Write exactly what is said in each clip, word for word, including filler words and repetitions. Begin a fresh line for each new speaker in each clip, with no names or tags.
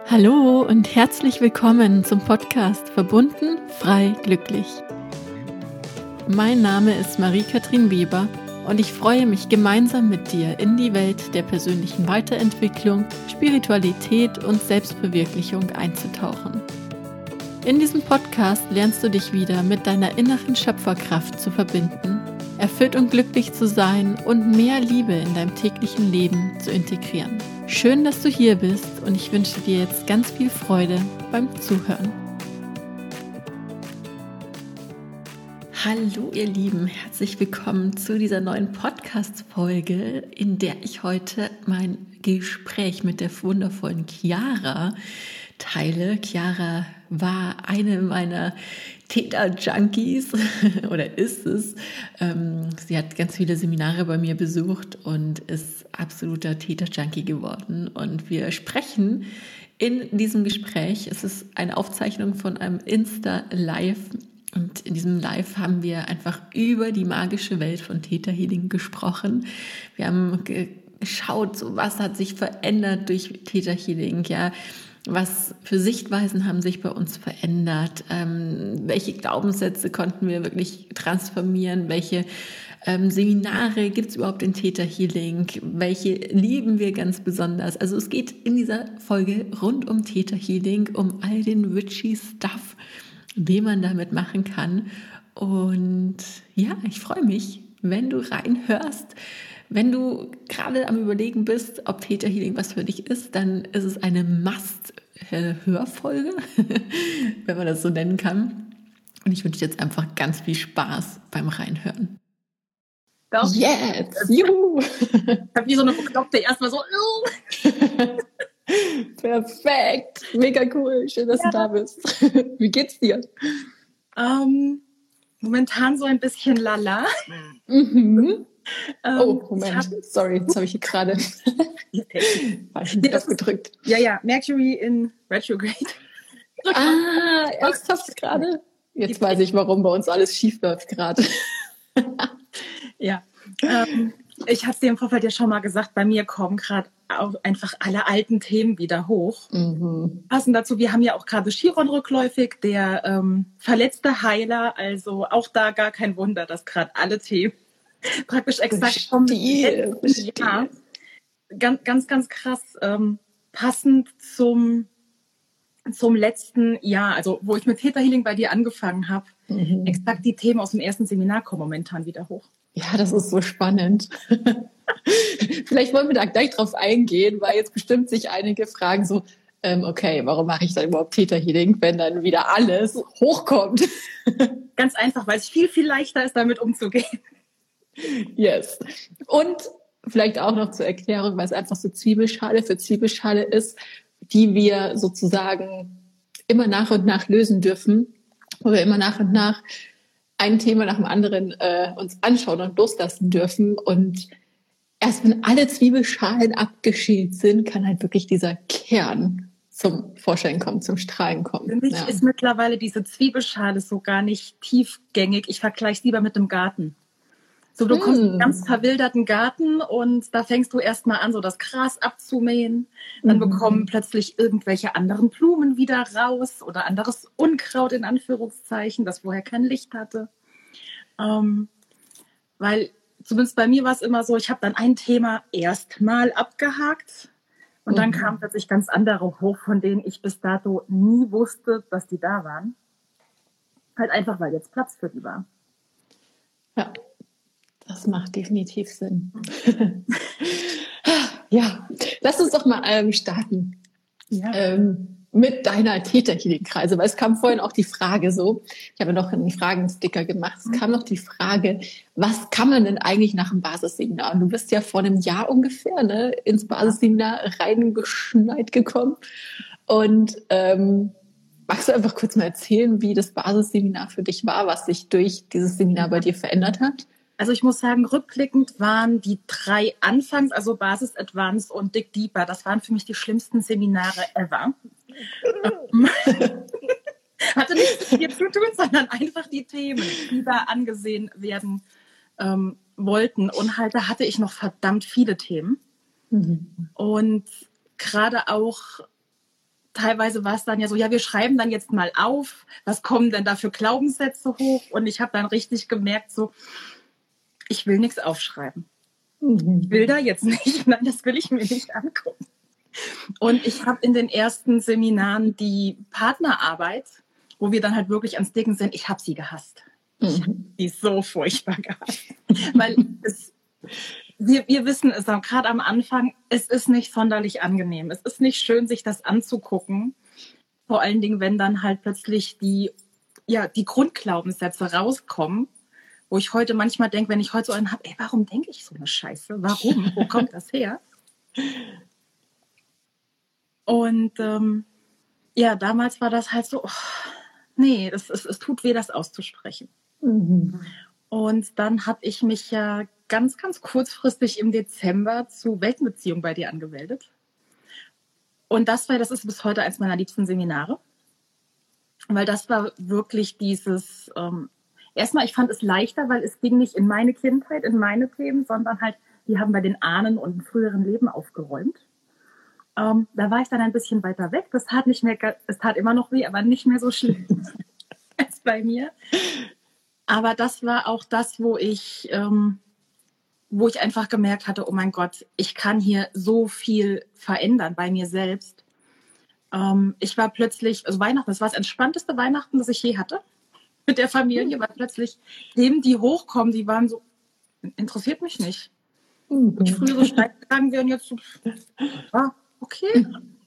Hallo und herzlich willkommen zum Podcast Verbunden, frei, glücklich. Mein Name ist Marie-Kathrin Weber und ich freue mich, gemeinsam mit dir in die Welt der persönlichen Weiterentwicklung, Spiritualität und Selbstverwirklichung einzutauchen. In diesem Podcast lernst du dich wieder mit deiner inneren Schöpferkraft zu verbinden, erfüllt und glücklich zu sein und mehr Liebe in deinem täglichen Leben zu integrieren. Schön, dass du hier bist und ich wünsche dir jetzt ganz viel Freude beim Zuhören. Hallo ihr Lieben, herzlich willkommen zu dieser neuen Podcast-Folge, in der ich heute mein Gespräch mit der wundervollen Chiara teile. Chiara war eine meiner Theta-Junkies oder ist es. Ähm, sie hat ganz viele Seminare bei mir besucht und ist absoluter Theta-Junkie geworden. Und wir sprechen in diesem Gespräch, es ist eine Aufzeichnung von einem Insta-Live. Und in diesem Live haben wir einfach über die magische Welt von Theta Healing gesprochen. Wir haben geschaut, so was hat sich verändert durch Theta Healing, ja. Was für Sichtweisen haben sich bei uns verändert? Ähm, welche Glaubenssätze konnten wir wirklich transformieren? Welche ähm, Seminare gibt es überhaupt in Theta Healing? Welche lieben wir ganz besonders? Also es geht in dieser Folge rund um Theta Healing, um all den witchy Stuff, den man damit machen kann. Und ja, ich freue mich, wenn du reinhörst. Wenn du gerade am Überlegen bist, ob Theta Healing was für dich ist, dann ist es eine Must-Hörfolge, wenn man das so nennen kann. Und ich wünsche dir jetzt einfach ganz viel Spaß beim Reinhören.
Doch.
Yes! Juhu!
Ich habe wie so eine Bekloppte erstmal so.
Perfekt! Mega cool! Schön, dass ja. du da bist. Wie geht's dir?
Ähm, momentan so ein bisschen lala.
Mhm.
Ähm,
oh, Moment. Hab, Sorry, jetzt habe ich hier gerade falsch nee, gedrückt.
Ja, ja, Mercury in Retrograde.
Ah, ernsthaft gerade? Jetzt weiß ich, warum bei uns alles schief läuft gerade.
Ja, ähm, ich habe es dir im Vorfeld ja schon mal gesagt, bei mir kommen gerade auch einfach alle alten Themen wieder hoch.
Mhm.
Passend dazu, wir haben ja auch gerade Chiron rückläufig, der ähm, verletzte Heiler, also auch da gar kein Wunder, dass gerade alle Themen praktisch exakt vom letzten Jahr. Ganz, ganz, ganz krass. Ähm, passend zum, zum letzten Jahr, also wo ich mit Theta Healing bei dir angefangen habe, mhm. exakt die Themen aus dem ersten Seminar kommen momentan wieder hoch.
Ja, das ist so spannend. Vielleicht wollen wir da gleich drauf eingehen, weil jetzt bestimmt sich einige fragen so, ähm, okay, warum mache ich dann überhaupt Theta Healing, wenn dann wieder alles hochkommt?
Ganz einfach, weil es viel, viel leichter ist, damit umzugehen.
Yes. Und vielleicht auch noch zur Erklärung, weil es einfach so Zwiebelschale für Zwiebelschale ist, die wir sozusagen immer nach und nach lösen dürfen, wo wir immer nach und nach ein Thema nach dem anderen äh, uns anschauen und loslassen dürfen. Und erst wenn alle Zwiebelschalen abgeschält sind, kann halt wirklich dieser Kern zum Vorschein kommen, zum Strahlen kommen.
Für mich ja. ist mittlerweile diese Zwiebelschale so gar nicht tiefgängig. Ich vergleiche es lieber mit dem Garten. So, du kommst in einen ganz verwilderten Garten und da fängst du erstmal an, so das Gras abzumähen. Dann mhm. bekommen plötzlich irgendwelche anderen Blumen wieder raus oder anderes Unkraut in Anführungszeichen, das vorher kein Licht hatte. Ähm, weil zumindest bei mir war es immer so, ich habe dann ein Thema erstmal abgehakt und mhm. dann kamen plötzlich ganz andere hoch, von denen ich bis dato nie wusste, dass die da waren. Halt einfach, weil jetzt Platz für die war.
Ja. Das macht definitiv Sinn. Ja, lass uns doch mal ähm, starten ja. ähm, mit deiner Theta Healing Kreise, weil es kam vorhin auch die Frage so, ich habe noch einen Fragensticker gemacht, es kam noch die Frage, was kann man denn eigentlich nach dem Basisseminar? Und du bist ja vor einem Jahr ungefähr ne, ins Basisseminar reingeschneit gekommen und ähm, magst du einfach kurz mal erzählen, wie das Basisseminar für dich war, was sich durch dieses Seminar bei dir verändert hat?
Also ich muss sagen, rückblickend waren die drei Anfangs, also Basis, Advanced und Dig Deeper, das waren für mich die schlimmsten Seminare ever. Hatte nichts mit dir zu tun, sondern einfach die Themen, die da angesehen werden ähm, wollten. Und halt, da hatte ich noch verdammt viele Themen. Mhm. Und gerade auch teilweise war es dann ja so, ja, wir schreiben dann jetzt mal auf, was kommen denn da für Glaubenssätze hoch? Und ich habe dann richtig gemerkt, so, ich will nichts aufschreiben. Mhm. Ich will da jetzt nicht, nein, das will ich mir nicht angucken. Und ich habe in den ersten Seminaren die Partnerarbeit, wo wir dann halt wirklich ans Dicken sind, ich habe sie gehasst. Mhm. Ich habe sie so furchtbar gehasst. Weil es, wir, wir wissen es auch, gerade am Anfang, es ist nicht sonderlich angenehm. Es ist nicht schön, sich das anzugucken. Vor allen Dingen, wenn dann halt plötzlich die, ja, die Grundglaubenssätze rauskommen, wo ich heute manchmal denke, wenn ich heute so einen habe, ey, warum denke ich so eine Scheiße? Warum? Wo kommt das her? Und ähm, ja, damals war das halt so, oh, nee, es, es, es tut weh, das auszusprechen. Mhm. Und dann habe ich mich ja ganz, ganz kurzfristig im Dezember zu Weltenbeziehung bei dir angemeldet. Und das war, das ist bis heute eins meiner liebsten Seminare. Weil das war wirklich dieses, ähm, erstmal, ich fand es leichter, weil es ging nicht in meine Kindheit, in meine Themen, sondern halt, die haben bei den Ahnen und im früheren Leben aufgeräumt. Ähm, da war ich dann ein bisschen weiter weg. Das tat nicht mehr, es tat immer noch weh, aber nicht mehr so schlimm als bei mir. Aber das war auch das, wo ich, ähm, wo ich einfach gemerkt hatte, oh mein Gott, ich kann hier so viel verändern bei mir selbst. Ähm, ich war plötzlich, also Weihnachten, das war das entspannteste Weihnachten, das ich je hatte mit der Familie, weil plötzlich Themen, die hochkommen, die waren so, interessiert mich nicht. Mhm. Die frühere Streitfragen wären jetzt so, ah, okay.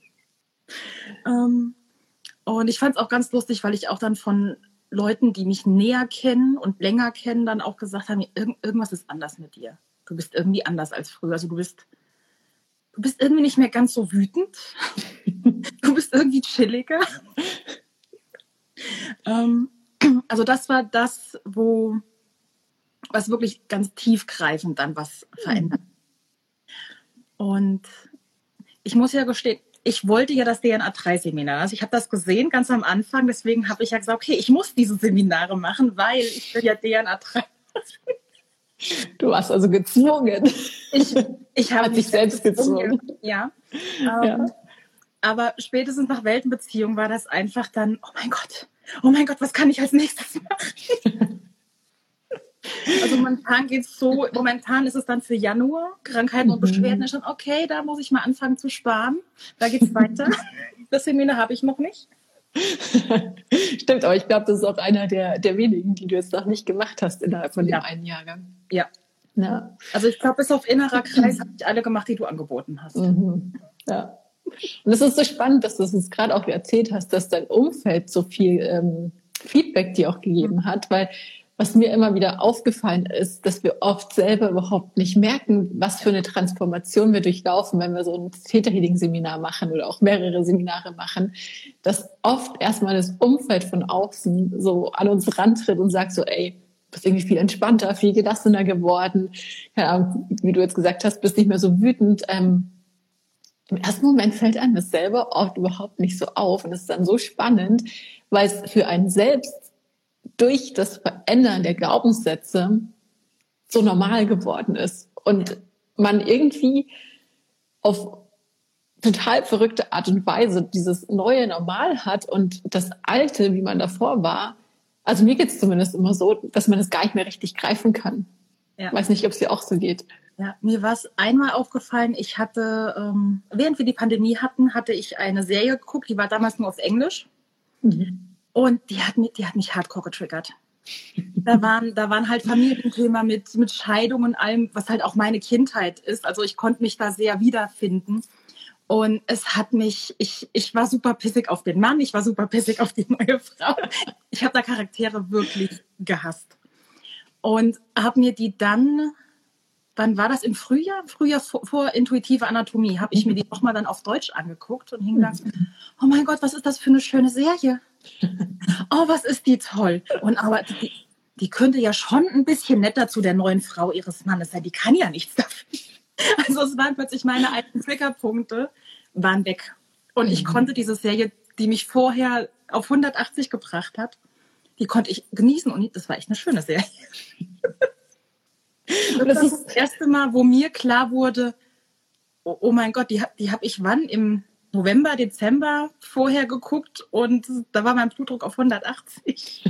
ähm, und ich fand es auch ganz lustig, weil ich auch dann von Leuten, die mich näher kennen und länger kennen, dann auch gesagt haben, Irg- irgendwas ist anders mit dir. Du bist irgendwie anders als früher. Also du bist, du bist irgendwie nicht mehr ganz so wütend. Du bist irgendwie chilliger. ähm, also das war das, wo was wirklich ganz tiefgreifend dann was verändert. Und ich muss ja gestehen, ich wollte ja das D N A drei Seminar. Also ich habe das gesehen ganz am Anfang, deswegen habe ich ja gesagt, okay, ich muss diese Seminare machen, weil ich will ja D N A drei.
Du warst also gezwungen.
Ich, ich habe
mich selbst gezwungen.
gezwungen. Ja. Ähm, ja. Aber spätestens nach Weltenbeziehung war das einfach dann, oh mein Gott, oh mein Gott, was kann ich als nächstes machen? Also momentan geht's so, momentan ist es dann für Januar, Krankheiten mhm. und Beschwerden ist schon, okay, da muss ich mal anfangen zu sparen. Da geht's weiter. Das Seminar habe ich noch nicht.
Stimmt, aber ich glaube, das ist auch einer der, der wenigen, die du jetzt noch nicht gemacht hast innerhalb von dem ja. einen Jahrgang.
Ja. ja. Also ich glaube, bis auf innerer Kreis habe ich alle gemacht, die du angeboten hast.
Mhm. Ja. Und es ist so spannend, dass du es jetzt gerade auch erzählt hast, dass dein Umfeld so viel ähm, Feedback dir auch gegeben mhm. hat, weil was mir immer wieder aufgefallen ist, dass wir oft selber überhaupt nicht merken, was für eine Transformation wir durchlaufen, wenn wir so ein Theta-Healing-Seminar machen oder auch mehrere Seminare machen, dass oft erstmal das Umfeld von außen so an uns rantritt und sagt so, ey, du bist irgendwie viel entspannter, viel gelassener geworden, keine Ahnung, wie du jetzt gesagt hast, bist nicht mehr so wütend. Ähm, im ersten Moment fällt einem das selber oft überhaupt nicht so auf und es ist dann so spannend, weil es für einen selbst durch das Verändern der Glaubenssätze so normal geworden ist und man irgendwie auf total verrückte Art und Weise dieses neue Normal hat und das Alte, wie man davor war, also mir geht es zumindest immer so, dass man das gar nicht mehr richtig greifen kann. Ja. Weiß nicht, ob es dir auch so geht.
Ja, mir war es einmal aufgefallen, ich hatte, ähm, während wir die Pandemie hatten, hatte ich eine Serie geguckt, die war damals nur auf Englisch. Mhm. Und die hat mich, die hat mich hardcore getriggert. Da waren, da waren halt Familienthema mit, mit Scheidung und allem, was halt auch meine Kindheit ist. Also ich konnte mich da sehr wiederfinden. Und es hat mich, ich, ich war super pissig auf den Mann, ich war super pissig auf die neue Frau. Ich habe da Charaktere wirklich gehasst. Und habe mir die dann, wann war das, im Frühjahr? Frühjahr vor, vor Intuitive Anatomie, habe ich mir die nochmal dann auf Deutsch angeguckt und hing da, oh mein Gott, was ist das für eine schöne Serie? Oh, was ist die toll. Und aber die, die könnte ja schon ein bisschen netter zu der neuen Frau ihres Mannes sein. Die kann ja nichts dafür. Also es waren plötzlich meine alten Triggerpunkte, waren weg. Und ich konnte diese Serie, die mich vorher auf hundertachtzig gebracht hat, die konnte ich genießen. Und das war echt eine schöne Serie. Und das ist das erste Mal, wo mir klar wurde, oh, oh mein Gott, die, die habe ich wann im November, Dezember vorher geguckt und da war mein Blutdruck auf hundertachtzig.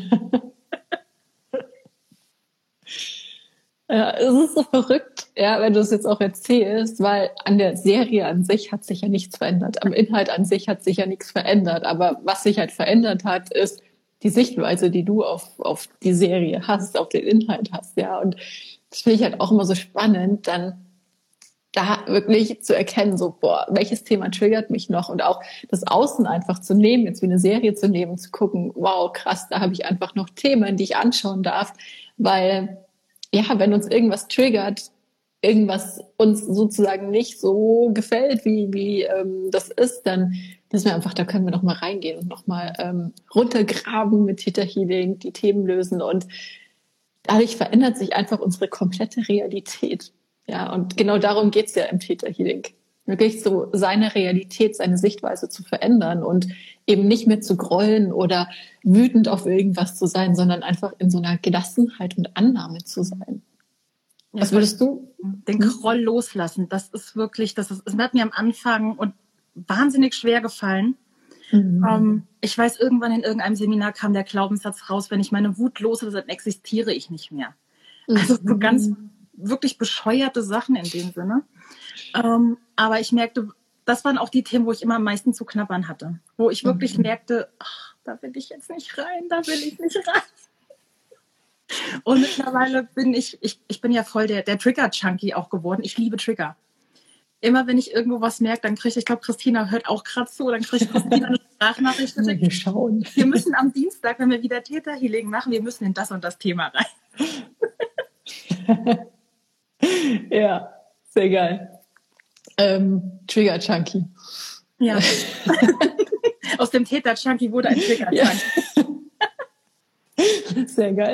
Ja, es ist so verrückt, ja, wenn du es jetzt auch erzählst, weil an der Serie an sich hat sich ja nichts verändert. Am Inhalt an sich hat sich ja nichts verändert. Aber was sich halt verändert hat, ist die Sichtweise, die du auf, auf die Serie hast, auf den Inhalt hast, ja. Und das finde ich halt auch immer so spannend, dann da wirklich zu erkennen, so, boah, welches Thema triggert mich noch? Und auch das Außen einfach zu nehmen, jetzt wie eine Serie zu nehmen, zu gucken, wow, krass, da habe ich einfach noch Themen, die ich anschauen darf, weil ja, wenn uns irgendwas triggert, irgendwas uns sozusagen nicht so gefällt, wie wie ähm, das ist, dann wissen wir einfach, da können wir noch mal reingehen und noch mal ähm, runtergraben mit Theta Healing, die Themen lösen und dadurch verändert sich einfach unsere komplette Realität. Ja, und genau darum geht's ja im Theta Healing. Wirklich so seine Realität, seine Sichtweise zu verändern und eben nicht mehr zu grollen oder wütend auf irgendwas zu sein, sondern einfach in so einer Gelassenheit und Annahme zu sein.
Ja,
was würdest du?
Den Groll loslassen, das ist wirklich, das, ist, das hat mir am Anfang und wahnsinnig schwer gefallen. Mhm. Ähm, ich weiß, irgendwann in irgendeinem Seminar kam der Glaubenssatz raus, wenn ich meine Wut loslasse, dann existiere ich nicht mehr. Mhm. Also so ganz wirklich bescheuerte Sachen in dem Sinne. Ähm, aber ich merkte, das waren auch die Themen, wo ich immer am meisten zu knabbern hatte. Wo ich wirklich mhm. merkte, ach, da will ich jetzt nicht rein, da will ich nicht rein. Und mittlerweile bin ich, ich, ich bin ja voll der, der Trigger-Junkie auch geworden. Ich liebe Trigger. Immer wenn ich irgendwo was merke, dann kriege ich, ich glaube, Christina hört auch gerade zu, dann kriege ich Christina eine Sprachnachricht.
Wir schauen.
Wir müssen am Dienstag, wenn wir wieder Theta Healing machen, wir müssen in das und das Thema rein.
Ja, sehr geil. Ähm, Trigger-Junkie.
Ja. Aus dem Theta-Junkie wurde ein Trigger-Junkie. Ja.
Sehr geil.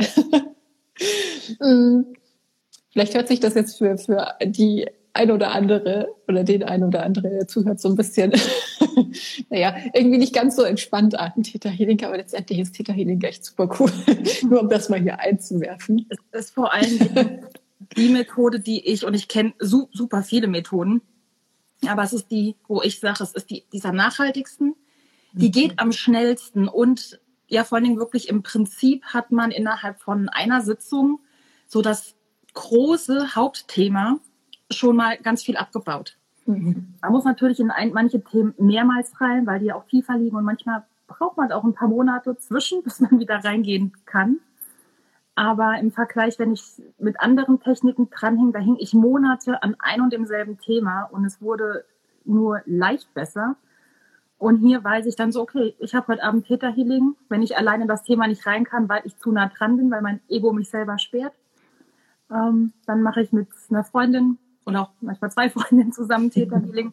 Vielleicht hört sich das jetzt für, für die ein oder andere oder den ein oder andere, der zuhört, so ein bisschen, naja, irgendwie nicht ganz so entspannt an Theta Healing, aber letztendlich ist Theta Healing echt super cool. Nur um das mal hier einzuwerfen.
Es ist vor allem die Methode, die ich, und ich kenne su- super viele Methoden, aber es ist die, wo ich sage, es ist die, die ist am nachhaltigsten, die geht am schnellsten und ja, vor allen Dingen wirklich im Prinzip hat man innerhalb von einer Sitzung so das große Hauptthema schon mal ganz viel abgebaut. Mhm. Man muss natürlich in ein, manche Themen mehrmals rein, weil die ja auch tiefer liegen und manchmal braucht man auch ein paar Monate zwischen, bis man wieder reingehen kann. Aber im Vergleich, wenn ich mit anderen Techniken dranhing, da hing ich Monate an ein und demselben Thema und es wurde nur leicht besser. Und hier weiß ich dann so, okay, ich habe heute Abend Theta Healing. Wenn ich alleine in das Thema nicht rein kann, weil ich zu nah dran bin, weil mein Ego mich selber sperrt, ähm, dann mache ich mit einer Freundin oder auch manchmal zwei Freundinnen zusammen Theta Healing.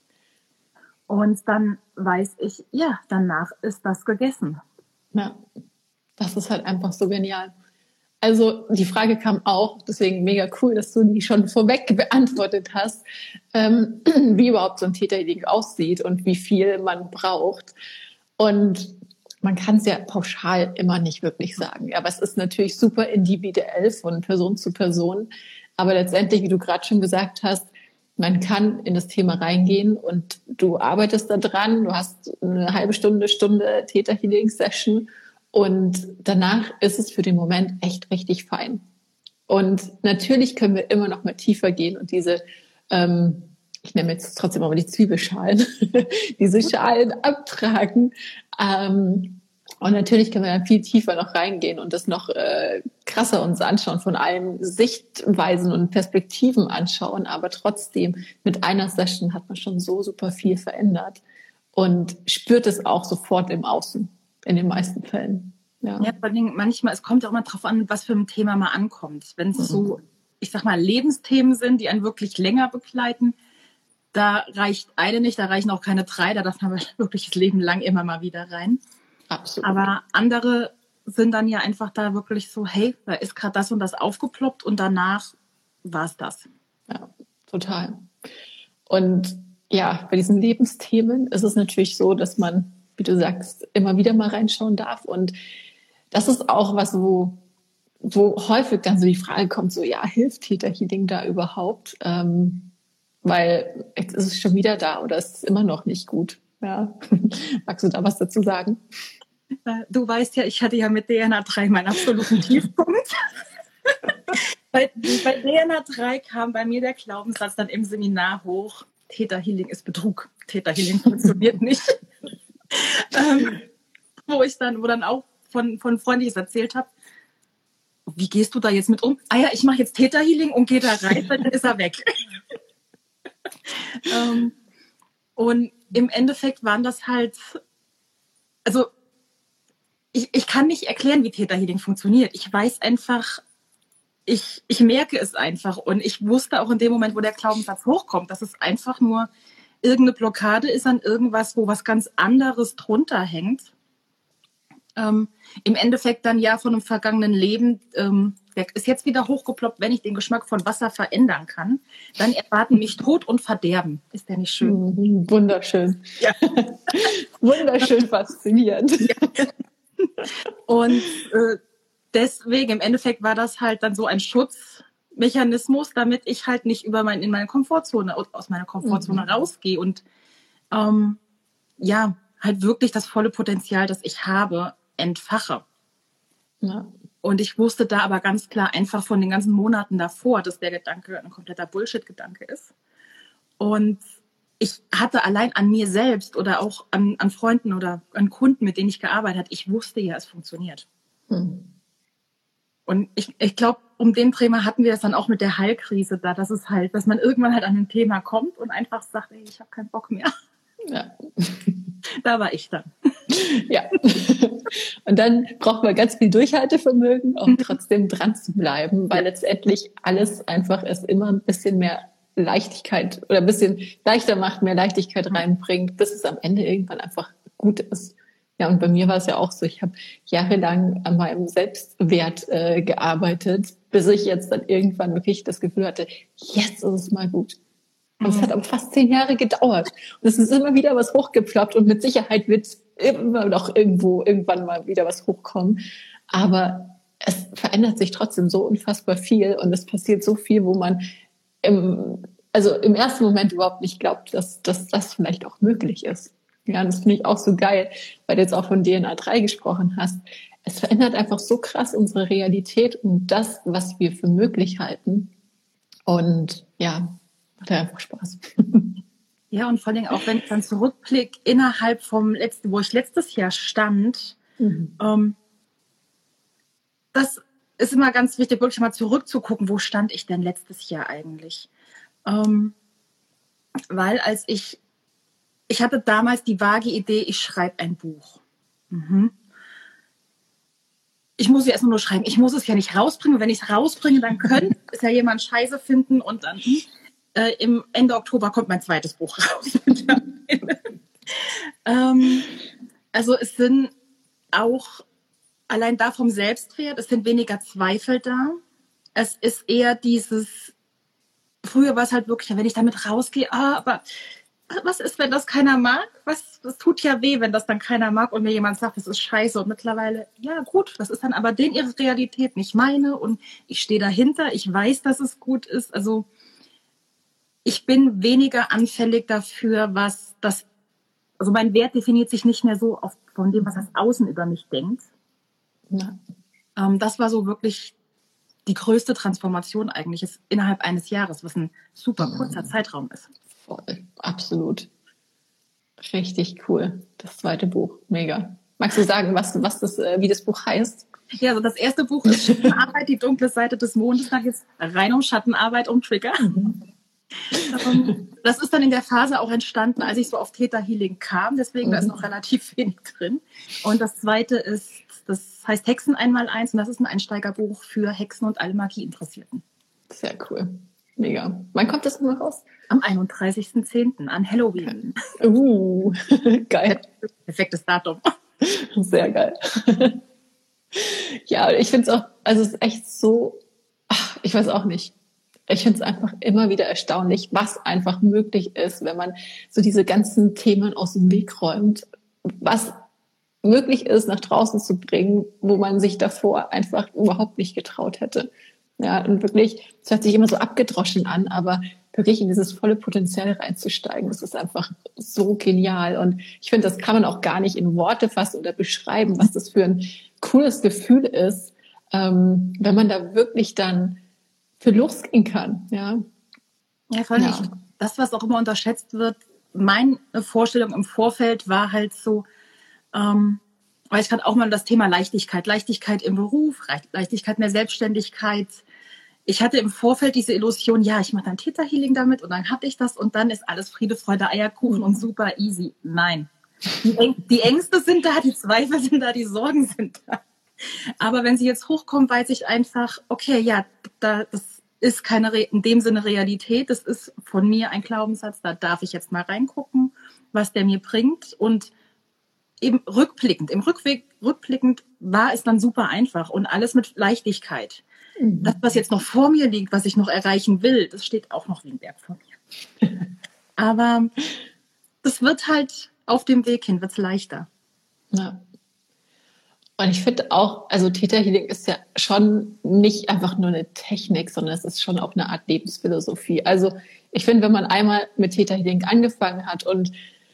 Und dann weiß ich, ja, danach ist das gegessen.
Ja, das ist halt einfach so genial. Also die Frage kam auch, deswegen mega cool, dass du die schon vorweg beantwortet hast, ähm, wie überhaupt so ein Theta Healing aussieht und wie viel man braucht. Und man kann es ja pauschal immer nicht wirklich sagen. Ja, aber es ist natürlich super individuell von Person zu Person. Aber letztendlich, wie du gerade schon gesagt hast, man kann in das Thema reingehen und du arbeitest da dran. Du hast eine halbe Stunde, Stunde Theta Healing Session. Und danach ist es für den Moment echt richtig fein. Und natürlich können wir immer noch mal tiefer gehen und diese, ähm, ich nenne jetzt trotzdem aber die Zwiebelschalen, diese Schalen abtragen. Ähm, und natürlich können wir dann viel tiefer noch reingehen und das noch äh, krasser uns anschauen, von allen Sichtweisen und Perspektiven anschauen. Aber trotzdem, mit einer Session hat man schon so super viel verändert und spürt es auch sofort im Außen. In den meisten Fällen. Ja,
ja, vor allem manchmal, es kommt ja auch immer drauf an, was für ein Thema man ankommt. Wenn es mhm. so, ich sag mal, Lebensthemen sind, die einen wirklich länger begleiten, da reicht eine nicht, da reichen auch keine drei, da darf man wirklich das Leben lang immer mal wieder rein.
Absolut.
Aber andere sind dann ja einfach da wirklich so, hey, da ist gerade das und das aufgeploppt und danach war es das.
Ja, total. Und ja, bei diesen Lebensthemen ist es natürlich so, dass man, wie du sagst, immer wieder mal reinschauen darf. Und das ist auch was, wo, wo häufig dann so die Frage kommt, so, ja, hilft Theta Healing da überhaupt? Ähm, weil jetzt ist es schon wieder da oder es ist immer noch nicht gut. Ja. Magst du da was dazu sagen?
Du weißt ja, ich hatte ja mit D N A drei meinen absoluten Tiefpunkt. bei, bei D N A drei kam bei mir der Glaubenssatz dann im Seminar hoch, Theta-Healing ist Betrug. Theta-Healing funktioniert nicht. ähm, wo ich dann, wo dann auch von, von Freunden, die ich es erzählt habe, wie gehst du da jetzt mit um? Ah ja, ich mache jetzt Theta-Healing und gehe da rein, dann ist er weg. ähm, und im Endeffekt waren das halt, also ich, ich kann nicht erklären, wie Theta-Healing funktioniert. Ich weiß einfach, ich, ich merke es einfach. Und ich wusste auch in dem Moment, wo der Glaubenssatz hochkommt, dass es einfach nur irgendeine Blockade ist an irgendwas, wo was ganz anderes drunter hängt. Ähm, Im Endeffekt dann ja von einem vergangenen Leben, ähm, der ist jetzt wieder hochgeploppt, wenn ich den Geschmack von Wasser verändern kann, dann erwarten mich Tod und Verderben. Ist der nicht schön?
Mhm, wunderschön. Ja. Wunderschön faszinierend.
Ja. Und äh, deswegen, im Endeffekt war das halt dann so ein Schutzmechanismus, damit ich halt nicht über mein, in meine Komfortzone, aus meiner Komfortzone mhm. rausgehe und ähm, ja, halt wirklich das volle Potenzial, das ich habe, entfache. Ja. Und ich wusste da aber ganz klar einfach von den ganzen Monaten davor, dass der Gedanke ein kompletter Bullshit-Gedanke ist. Und ich hatte allein an mir selbst oder auch an, an Freunden oder an Kunden, mit denen ich gearbeitet habe, ich wusste ja, es funktioniert. Hm. Und ich, ich glaube, um den Thema hatten wir das dann auch mit der Heilkrise da, dass es halt, dass man irgendwann halt an ein Thema kommt und einfach sagt, ey, ich habe keinen Bock mehr. Ja. Da war ich dann.
Ja. Und dann braucht man ganz viel Durchhaltevermögen, auch trotzdem dran zu bleiben, weil letztendlich alles einfach es immer ein bisschen mehr Leichtigkeit oder ein bisschen leichter macht, mehr Leichtigkeit reinbringt, bis es am Ende irgendwann einfach gut ist. Ja, und bei mir war es ja auch so, ich habe jahrelang an meinem Selbstwert äh, gearbeitet, bis ich jetzt dann irgendwann wirklich das Gefühl hatte, jetzt ist es mal gut. Und es hat aber fast zehn Jahre gedauert. Und es ist immer wieder was hochgeploppt und mit Sicherheit wird immer noch irgendwo irgendwann mal wieder was hochkommen. Aber es verändert sich trotzdem so unfassbar viel und es passiert so viel, wo man im, also im ersten Moment überhaupt nicht glaubt, dass, dass das vielleicht auch möglich ist. Ja, und das finde ich auch so geil, weil du jetzt auch von D N A drei gesprochen hast. Es verändert einfach so krass unsere Realität und das, was wir für möglich halten. Und ja, macht ja einfach Spaß.
Ja, und vor allem auch, wenn ich dann zurückblicke, innerhalb vom letzten, wo ich letztes Jahr stand, mhm. ähm, das ist immer ganz wichtig, wirklich mal zurückzugucken, wo stand ich denn letztes Jahr eigentlich? Ähm, weil als ich, ich hatte damals die vage Idee, ich schreibe ein Buch. Mhm. Ich muss ja erstmal nur schreiben. Ich muss es ja nicht rausbringen. Wenn ich es rausbringe, dann könnte es ja jemand Scheiße finden und dann äh, im Ende Oktober kommt mein zweites Buch raus. ähm, also es sind auch allein da vom Selbstwert, es sind weniger Zweifel da. Es ist eher dieses, früher war es halt wirklich, wenn ich damit rausgehe, ah, aber was ist, wenn das keiner mag? Was, das tut ja weh, wenn das dann keiner mag und mir jemand sagt, das ist scheiße. Und mittlerweile, ja gut, das ist dann aber denen ihre Realität, nicht meine. Und ich stehe dahinter, ich weiß, dass es gut ist. Also ich bin weniger anfällig dafür, was das, also mein Wert definiert sich nicht mehr so auf, von dem, was das Außen über mich denkt. Ja. Ähm, das war so wirklich die größte Transformation eigentlich ist innerhalb eines Jahres, was ein super kurzer Zeitraum ist.
Voll, absolut. Richtig cool. Das zweite Buch, mega. Magst du sagen, was, was das, wie das Buch heißt?
Ja, also das erste Buch ist Schattenarbeit, die dunkle Seite des Mondes. Da geht es rein um Schattenarbeit, um Trigger. Mhm. Das ist dann in der Phase auch entstanden, als ich so auf Theta-Healing kam. Deswegen mhm. da ist noch relativ wenig drin. Und das zweite ist, das heißt Hexen einmal eins und das ist ein Einsteigerbuch für Hexen und alle Magie-Interessierten.
Sehr cool. Mega. Wann kommt das immer raus?
Am einunddreißigsten zehnten an Halloween.
Uh, geil.
Perfektes Datum.
Sehr geil. Ja, ich finde es auch, also es ist echt so, ach, ich weiß auch nicht. Ich finde es einfach immer wieder erstaunlich, was einfach möglich ist, wenn man so diese ganzen Themen aus dem Weg räumt, was möglich ist, nach draußen zu bringen, wo man sich davor einfach überhaupt nicht getraut hätte. Ja, und wirklich, es hört sich immer so abgedroschen an, aber wirklich in dieses volle Potenzial reinzusteigen. Das ist einfach so genial. Und ich finde, das kann man auch gar nicht in Worte fassen oder beschreiben, was das für ein cooles Gefühl ist, ähm, wenn man da wirklich dann für losgehen kann. Ja,
ja, voll nicht. Ja. Das, was auch immer unterschätzt wird, meine Vorstellung im Vorfeld war halt so, ähm, weil ich gerade auch mal das Thema Leichtigkeit, Leichtigkeit im Beruf, Leichtigkeit in der Selbstständigkeit. Ich hatte im Vorfeld diese Illusion, ja, ich mache dann Theta Healing damit und dann habe ich das und dann ist alles Friede, Freude, Eierkuchen und super easy. Nein. Die, die Ängste sind da, die Zweifel sind da, die Sorgen sind da. Aber wenn sie jetzt hochkommen, weiß ich einfach, okay, ja, da, das ist keine Re- in dem Sinne Realität, das ist von mir ein Glaubenssatz, da darf ich jetzt mal reingucken, was der mir bringt und eben rückblickend, im Rückweg, rückblickend war es dann super einfach und alles mit Leichtigkeit. Mhm. Das, was jetzt noch vor mir liegt, was ich noch erreichen will, das steht auch noch wie ein Berg vor mir. Aber das wird halt auf dem Weg hin, wird es leichter.
Ja. Und ich finde auch, also Theta Healing ist ja schon nicht einfach nur eine Technik, sondern es ist schon auch eine Art Lebensphilosophie. Also ich finde, wenn man einmal mit Theta Healing angefangen hat und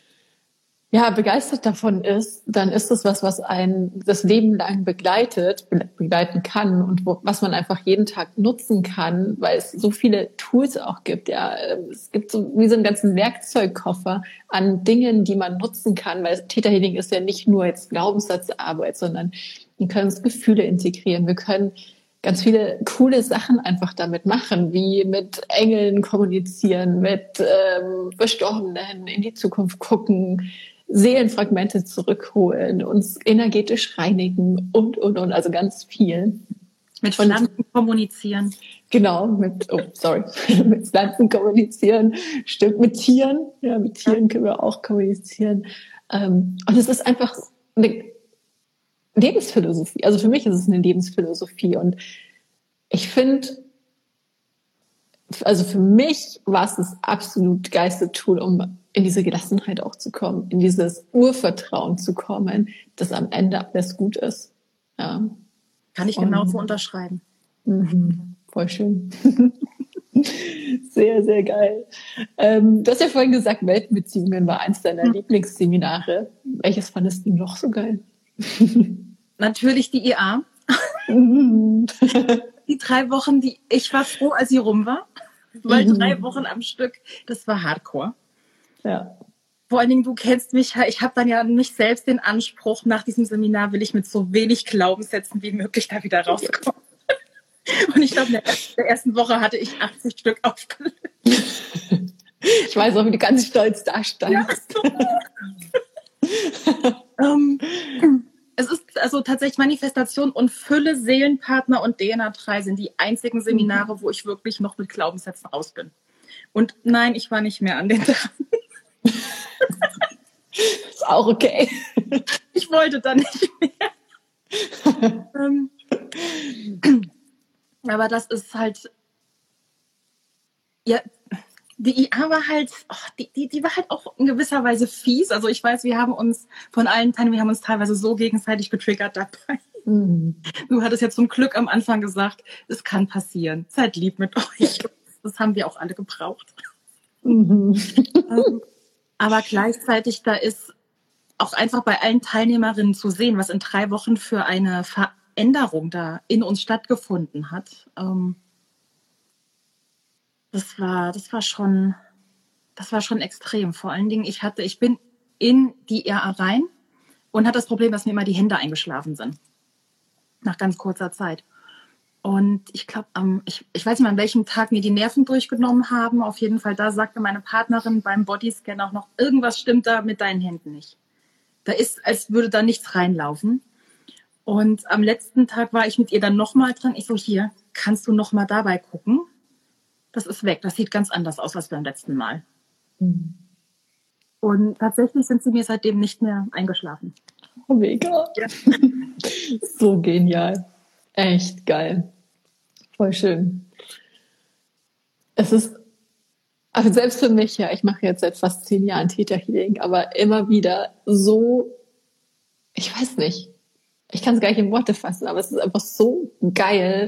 ja, begeistert davon ist, dann ist es was, was einen das Leben lang begleitet, begleiten kann und wo, was man einfach jeden Tag nutzen kann, weil es so viele Tools auch gibt. Ja, es gibt so wie so einen ganzen Werkzeugkoffer an Dingen, die man nutzen kann, weil Theta Healing ist ja nicht nur jetzt Glaubenssatzarbeit, sondern wir können uns Gefühle integrieren, wir können ganz viele coole Sachen einfach damit machen, wie mit Engeln kommunizieren, mit ähm, Verstorbenen in die Zukunft gucken, Seelenfragmente zurückholen, uns energetisch reinigen und, und, und, also ganz viel.
Mit Pflanzen kommunizieren.
Genau, mit, oh, sorry, mit Pflanzen kommunizieren, stimmt, mit Tieren, ja, mit Tieren können wir auch kommunizieren. Ähm, und es ist einfach eine Lebensphilosophie, also für mich ist es eine Lebensphilosophie und ich finde, also für mich war es das absolut geilste Tool, um in diese Gelassenheit auch zu kommen, in dieses Urvertrauen zu kommen, dass am Ende alles gut ist. Ja.
Kann ich genauso und, unterschreiben.
Mhm, voll schön. Sehr, sehr geil. Ähm, du hast ja vorhin gesagt, Weltenbeziehungen war eins deiner hm. Lieblingsseminare. Welches fandest du noch so geil?
Natürlich die I A. Die drei Wochen, die ich war froh, als sie rum war. Weil mhm. drei Wochen am Stück, das war Hardcore.
Ja.
Vor allen Dingen, du kennst mich, ich habe dann ja mich selbst den Anspruch, nach diesem Seminar will ich mit so wenig Glaubenssätzen wie möglich da wieder rauskommen. Und ich glaube, in der ersten Woche hatte ich achtzig Stück aufgelöst.
Ich weiß auch, wie du ganz stolz da standst.
Ja, um, es ist also tatsächlich Manifestation und Fülle, Seelenpartner und D N A drei sind die einzigen Seminare, wo ich wirklich noch mit Glaubenssätzen raus bin. Und nein, ich war nicht mehr an den Tagen.
Ist auch okay.
Ich wollte dann nicht mehr. ähm, aber das ist halt, ja, die I A war halt, oh, die, die, die war halt auch in gewisser Weise fies. Also ich weiß, wir haben uns von allen Teilen, wir haben uns teilweise so gegenseitig getriggert dabei. Mhm. Du hattest ja zum Glück am Anfang gesagt, es kann passieren. Seid lieb mit euch. Das haben wir auch alle gebraucht. Mhm. ähm, aber gleichzeitig, da ist auch einfach bei allen Teilnehmerinnen zu sehen, was in drei Wochen für eine Veränderung da in uns stattgefunden hat. Ähm, Das war, das war schon, das war schon extrem. Vor allen Dingen, ich hatte, ich bin in die I A rein und hatte das Problem, dass mir immer die Hände eingeschlafen sind. Nach ganz kurzer Zeit. Und ich glaube, um, ich, ich weiß nicht mal, an welchem Tag mir die Nerven durchgenommen haben. Auf jeden Fall, da sagte meine Partnerin beim Bodyscan auch noch, irgendwas stimmt da mit deinen Händen nicht. Da ist, als würde da nichts reinlaufen. Und am letzten Tag war ich mit ihr dann nochmal dran. Ich so, hier, kannst du nochmal dabei gucken? Das ist weg. Das sieht ganz anders aus als beim letzten Mal. Mhm. Und tatsächlich sind sie mir seitdem nicht mehr eingeschlafen.
Oh, mega. Ja. So genial. Echt geil. Voll schön. Es ist, also selbst für mich, ja, ich mache jetzt seit fast zehn Jahren Theta Healing, aber immer wieder so, ich weiß nicht, ich kann es gar nicht in Worte fassen, aber es ist einfach so geil,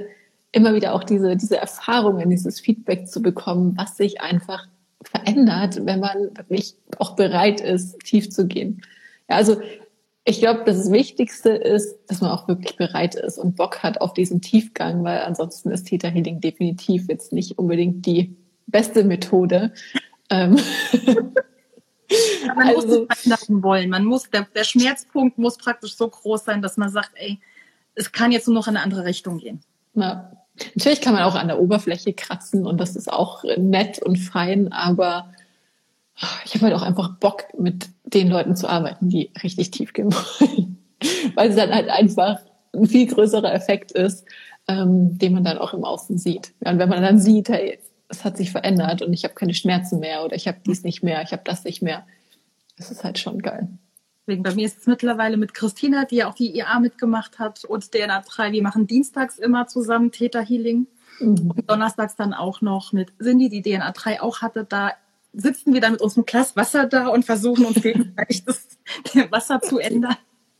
immer wieder auch diese, diese Erfahrungen, dieses Feedback zu bekommen, was sich einfach verändert, wenn man wirklich auch bereit ist, tief zu gehen. Ja, also ich glaube, das Wichtigste ist, dass man auch wirklich bereit ist und Bock hat auf diesen Tiefgang, weil ansonsten ist Theta Healing definitiv jetzt nicht unbedingt die beste Methode. Ähm
Ja, man
also,
muss es verändern wollen. Man muss, der, der Schmerzpunkt muss praktisch so groß sein, dass man sagt, ey, es kann jetzt nur noch in eine andere Richtung gehen.
Ja. Natürlich kann man auch an der Oberfläche kratzen und das ist auch nett und fein, aber ich habe halt auch einfach Bock, mit den Leuten zu arbeiten, die richtig tief gehen wollen, weil es dann halt einfach ein viel größerer Effekt ist, ähm, den man dann auch im Außen sieht. Ja, und wenn man dann sieht, hey, es hat sich verändert und ich habe keine Schmerzen mehr oder ich habe dies nicht mehr, ich habe das nicht mehr, das ist halt schon geil.
Deswegen, bei mir ist es mittlerweile mit Christina, die ja auch die I A mitgemacht hat, und D N A drei. Wir machen dienstags immer zusammen Theta Healing. Mhm. Und donnerstags dann auch noch mit Cindy, die D N A drei auch hatte. Da sitzen wir dann mit unserem Glas Wasser da und versuchen uns gegenseitig das Wasser zu ändern.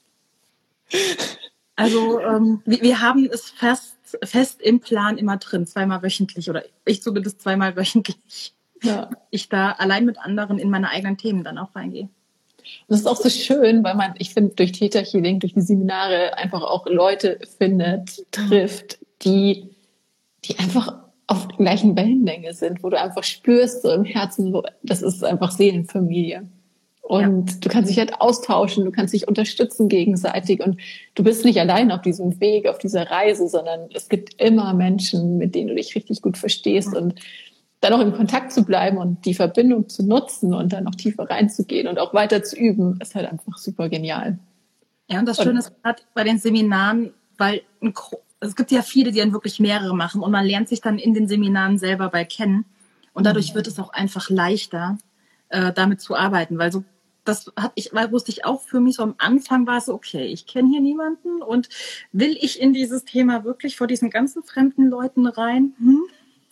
Also ähm, wir, wir haben es fest, fest im Plan immer drin, zweimal wöchentlich oder ich zumindest zweimal wöchentlich. Ja. Ich da allein mit anderen in meine eigenen Themen dann auch reingehe.
Und das ist auch so schön, weil man, ich finde, durch Theta Healing, durch die Seminare einfach auch Leute findet, trifft, die, die einfach auf der gleichen Wellenlänge sind, wo du einfach spürst, so im Herzen, so, das ist einfach Seelenfamilie. Und ja. Du kannst dich halt austauschen, du kannst dich unterstützen gegenseitig und du bist nicht allein auf diesem Weg, auf dieser Reise, sondern es gibt immer Menschen, mit denen du dich richtig gut verstehst und dann auch in Kontakt zu bleiben und die Verbindung zu nutzen und dann noch tiefer reinzugehen und auch weiter zu üben, ist halt einfach super genial.
Ja, und das Schöne ist gerade bei den Seminaren, weil ein, es gibt ja viele, die dann wirklich mehrere machen und man lernt sich dann in den Seminaren selber bei kennen und dadurch wird es auch einfach leichter, äh, damit zu arbeiten, weil so das hat ich, weil wusste ich auch für mich so am Anfang war es so, okay, ich kenne hier niemanden und will ich in dieses Thema wirklich vor diesen ganzen fremden Leuten rein? Hm?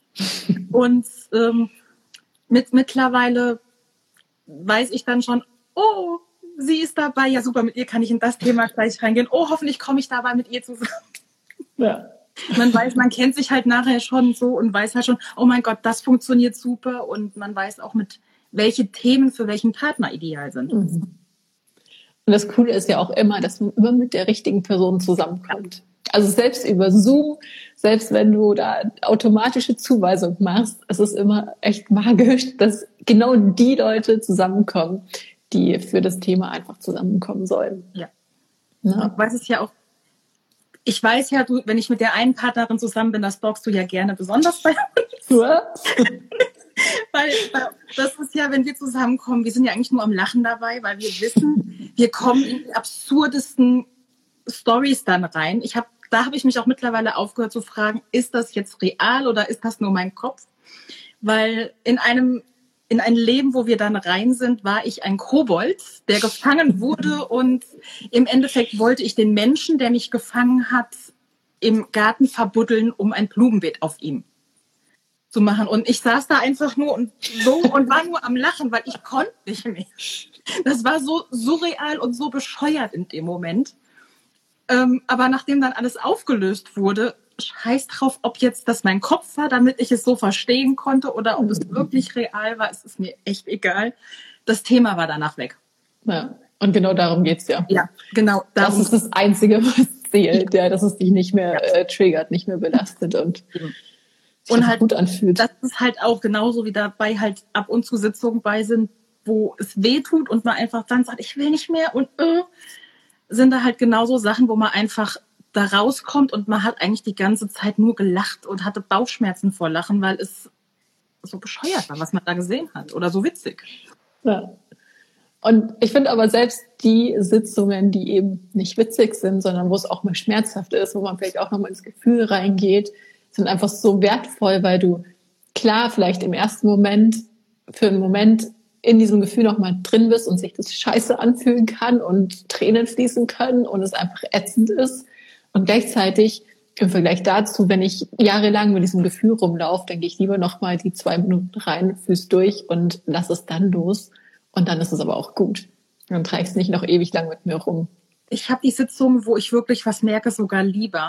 Und ähm, mit, mittlerweile weiß ich dann schon, oh, sie ist dabei, ja super, mit ihr kann ich in das Thema gleich reingehen. Oh, hoffentlich komme ich dabei mit ihr zusammen. Ja. Man weiß, man kennt sich halt nachher schon so und weiß halt schon, oh mein Gott, das funktioniert super und man weiß auch, mit welche Themen für welchen Partner ideal sind.
Mhm. Und das Coole ist ja auch immer, dass man immer mit der richtigen Person zusammenkommt. Also selbst über Zoom, selbst wenn du da automatische Zuweisung machst, es ist immer echt magisch, dass genau die Leute zusammenkommen, die für das Thema einfach zusammenkommen sollen.
Ja. Ja. Ich weiß es ja auch, ich weiß ja, du, wenn ich mit der einen Partnerin zusammen bin, das stalkst du ja gerne besonders bei uns. Was? Weil das ist ja, wenn wir zusammenkommen, wir sind ja eigentlich nur am Lachen dabei, weil wir wissen, wir kommen in die absurdesten Storys dann rein. Ich habe Da habe ich mich auch mittlerweile aufgehört zu fragen, ist das jetzt real oder ist das nur mein Kopf? Weil in einem, in ein Leben, wo wir dann rein sind, war ich ein Kobold, der gefangen wurde und im Endeffekt wollte ich den Menschen, der mich gefangen hat, im Garten verbuddeln, um ein Blumenbeet auf ihm zu machen. Und ich saß da einfach nur und so und war nur am Lachen, weil ich konnte nicht mehr. Das war so surreal und so bescheuert in dem Moment. Ähm, aber nachdem dann alles aufgelöst wurde, scheiß drauf, ob jetzt das mein Kopf war, damit ich es so verstehen konnte oder ob es wirklich real war, es ist mir echt egal. Das Thema war danach weg.
Ja, und genau darum geht's ja.
Ja, genau.
Darum. Das ist das Einzige, was zählt, ja, dass es dich nicht mehr ja. äh, triggert, nicht mehr belastet und,
und halt
gut anfühlt.
Das ist halt auch genauso wie dabei halt ab und zu Sitzungen bei sind, wo es weh tut und man einfach dann sagt, ich will nicht mehr und äh, sind da halt genauso Sachen, wo man einfach da rauskommt und man hat eigentlich die ganze Zeit nur gelacht und hatte Bauchschmerzen vor Lachen, weil es so bescheuert war, was man da gesehen hat oder so witzig.
Ja. Und ich finde aber selbst die Sitzungen, die eben nicht witzig sind, sondern wo es auch mal schmerzhaft ist, wo man vielleicht auch nochmal ins Gefühl reingeht, sind einfach so wertvoll, weil du klar vielleicht im ersten Moment für einen Moment in diesem Gefühl noch mal drin bist und sich das scheiße anfühlen kann und Tränen fließen können und es einfach ätzend ist. Und gleichzeitig im Vergleich dazu, wenn ich jahrelang mit diesem Gefühl rumlaufe, dann gehe ich lieber noch mal die zwei Minuten rein, füß durch und lass es dann los. Und dann ist es aber auch gut. Dann trage ich es nicht noch ewig lang mit mir rum.
Ich habe die Sitzung, wo ich wirklich was merke, sogar lieber,